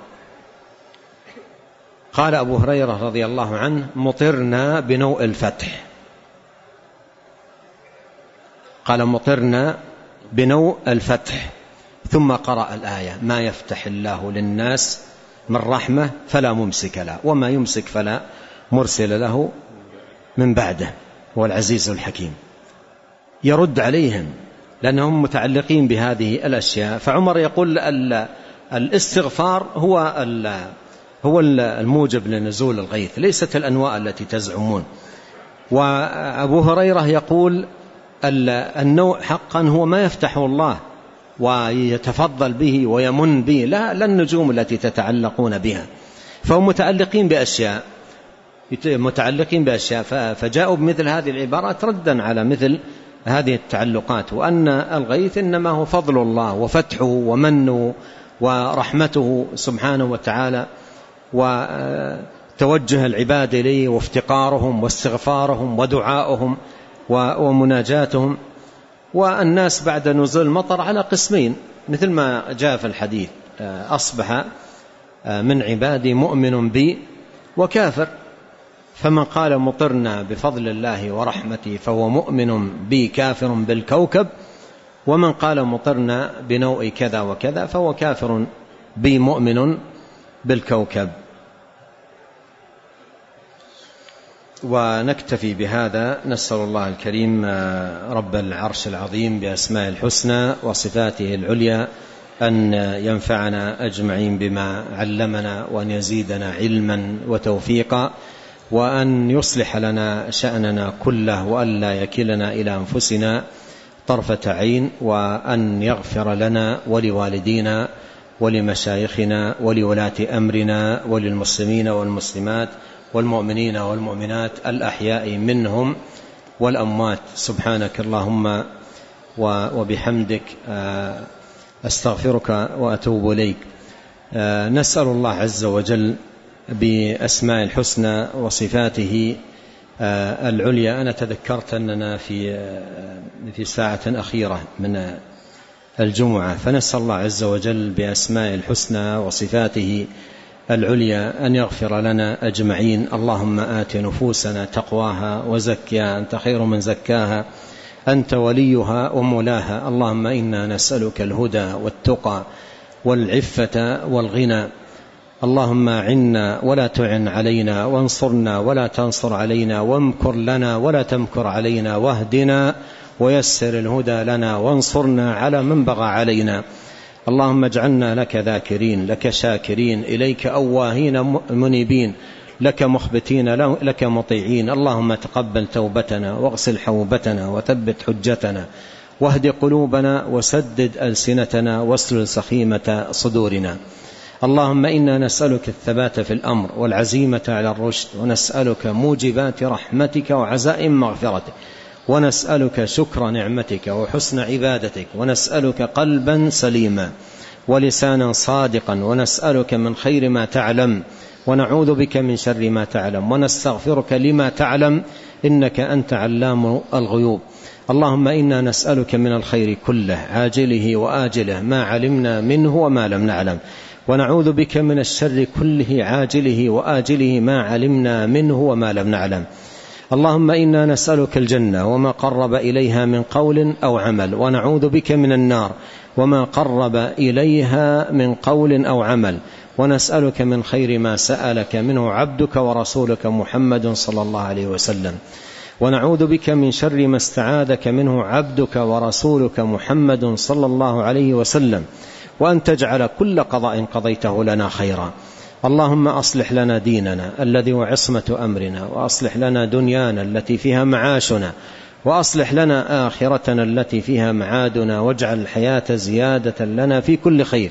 قال أبو هريرة رضي الله عنه: مطرنا بنوء الفتح. قال: مطرنا بنوء الفتح. ثم قرأ الآية: ما يفتح الله للناس من رحمة فلا ممسك له وما يمسك فلا مرسل له من بعده، هو العزيز الحكيم. يرد عليهم لأنهم متعلقين بهذه الأشياء. فعمر يقول الاستغفار هو هو الموجب لنزول الغيث، ليست الأنواع التي تزعمون. وأبو هريرة يقول النوع حقا هو ما يفتحه الله ويتفضل به ويمن به، لا لا النجوم التي تتعلقون بها. فهم متعلقين بأشياء متعلقين بأشياء فجاءوا بمثل هذه العبارات ردا على مثل هذه التعلقات، وأن الغيث إنما هو فضل الله وفتحه ومنه ورحمته سبحانه وتعالى، وتوجه العباد إليه وافتقارهم واستغفارهم ودعائهم ومناجاتهم. والناس بعد نزول المطر على قسمين، مثل ما جاء في الحديث: أصبح من عبادي مؤمن بي وكافر. فمن قال مطرنا بفضل الله ورحمته فهو مؤمن بي كافر بالكوكب، ومن قال مطرنا بنوء كذا وكذا فهو كافر بي مؤمن بالكوكب. ونكتفي بهذا. نسأل الله الكريم رب العرش العظيم بأسماء الحسنى وصفاته العليا أن ينفعنا أجمعين بما علمنا، وأن يزيدنا علما وتوفيقا، وأن يصلح لنا شأننا كله، وأن لا يكلنا إلى أنفسنا طرفة عين، وأن يغفر لنا ولوالدينا ولمشايخنا ولولاة أمرنا وللمسلمين والمسلمات والمؤمنين والمؤمنات الأحياء منهم والأموات. سبحانك اللهم وبحمدك أستغفرك وأتوب إليك. نسأل الله عز وجل بأسماء الحسنى وصفاته العليا. أنا تذكرت أننا في في ساعة أخيرة من الجمعة، فنسأل الله عز وجل بأسماء الحسنى وصفاته العليا أن يغفر لنا أجمعين. اللهم آت نفوسنا تقواها وزكها أنت خير من زكاها أنت وليها ومولاها. اللهم إنا نسألك الهدى والتقى والعفة والغنى. اللهم عنا ولا تعن علينا، وانصرنا ولا تنصر علينا، وامكر لنا ولا تمكر علينا، واهدنا ويسر الهدى لنا، وانصرنا على من بغى علينا. اللهم اجعلنا لك ذاكرين، لك شاكرين، إليك أواهين منيبين، لك مخبتين، لك مطيعين. اللهم تقبل توبتنا واغسل حوبتنا وثبت حجتنا، واهد قلوبنا وسدد ألسنتنا واسلل سخيمة صدورنا. اللهم إنا نسألك الثبات في الأمر والعزيمة على الرشد، ونسألك موجبات رحمتك وعزائم مغفرتك، ونسألك شكر نعمتك وحسن عبادتك، ونسألك قلبا سليما ولسانا صادقا، ونسألك من خير ما تعلم، ونعوذ بك من شر ما تعلم، ونستغفرك لما تعلم، إنك أنت علام الغيوب. اللهم إنا نسألك من الخير كله عاجله وآجله ما علمنا منه وما لم نعلم، ونعوذ بك من الشر كله عاجله وآجله ما علمنا منه وما لم نعلم. اللهم إنا نسألك الجنة وما قرب إليها من قول أو عمل، ونعوذ بك من النار وما قرب إليها من قول أو عمل، ونسألك من خير ما سألك منه عبدك ورسولك محمد صلى الله عليه وسلم، ونعوذ بك من شر ما استعاذك منه عبدك ورسولك محمد صلى الله عليه وسلم، وأن تجعل كل قضاء قضيته لنا خيرا. اللهم أصلح لنا ديننا الذي هو عصمة أمرنا، وأصلح لنا دنيانا التي فيها معاشنا، وأصلح لنا آخرتنا التي فيها معادنا، واجعل الحياة زيادة لنا في كل خير،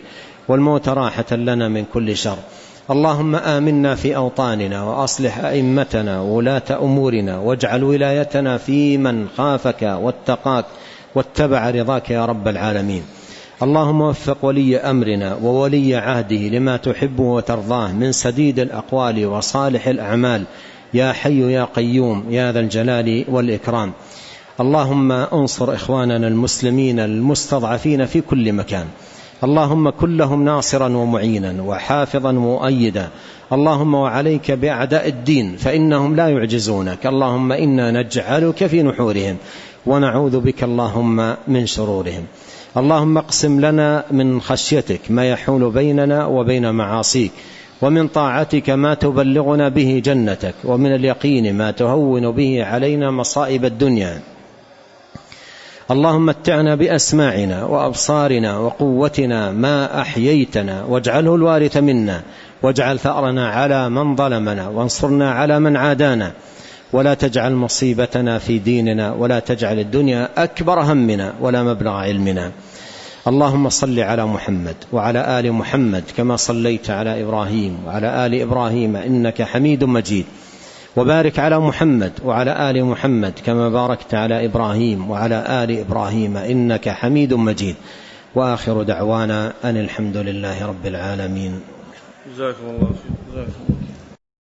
والموت راحة لنا من كل شر. اللهم آمنا في أوطاننا وأصلح أئمتنا وولاة أمورنا، واجعل ولايتنا في من خافك واتقاك واتبع رضاك يا رب العالمين. اللهم وفق ولي أمرنا وولي عهده لما تحبه وترضاه من سديد الأقوال وصالح الأعمال يا حي يا قيوم يا ذا الجلال والإكرام. اللهم انصر إخواننا المسلمين المستضعفين في كل مكان، اللهم كن لهم ناصرا ومعينا وحافظا ومؤيدا. اللهم وعليك بأعداء الدين فإنهم لا يعجزونك. اللهم إنا نجعلك في نحورهم ونعوذ بك اللهم من شرورهم. اللهم اقسم لنا من خشيتك ما يحول بيننا وبين معاصيك، ومن طاعتك ما تبلغنا به جنتك، ومن اليقين ما تهون به علينا مصائب الدنيا. اللهم متعنا بأسماعنا وأبصارنا وقوتنا ما أحييتنا، واجعله الوارث منا، واجعل ثأرنا على من ظلمنا، وانصرنا على من عادانا، ولا تجعل مصيبتنا في ديننا، ولا تجعل الدنيا أكبر همنا ولا مبلغ علمنا. اللهم صل على محمد وعلى آل محمد كما صليت على إبراهيم وعلى آل إبراهيم إنك حميد مجيد، وبارك على محمد وعلى آل محمد كما باركت على إبراهيم وعلى آل إبراهيم إنك حميد مجيد. وآخر دعوانا أن الحمد لله رب العالمين. جزاكم الله خير.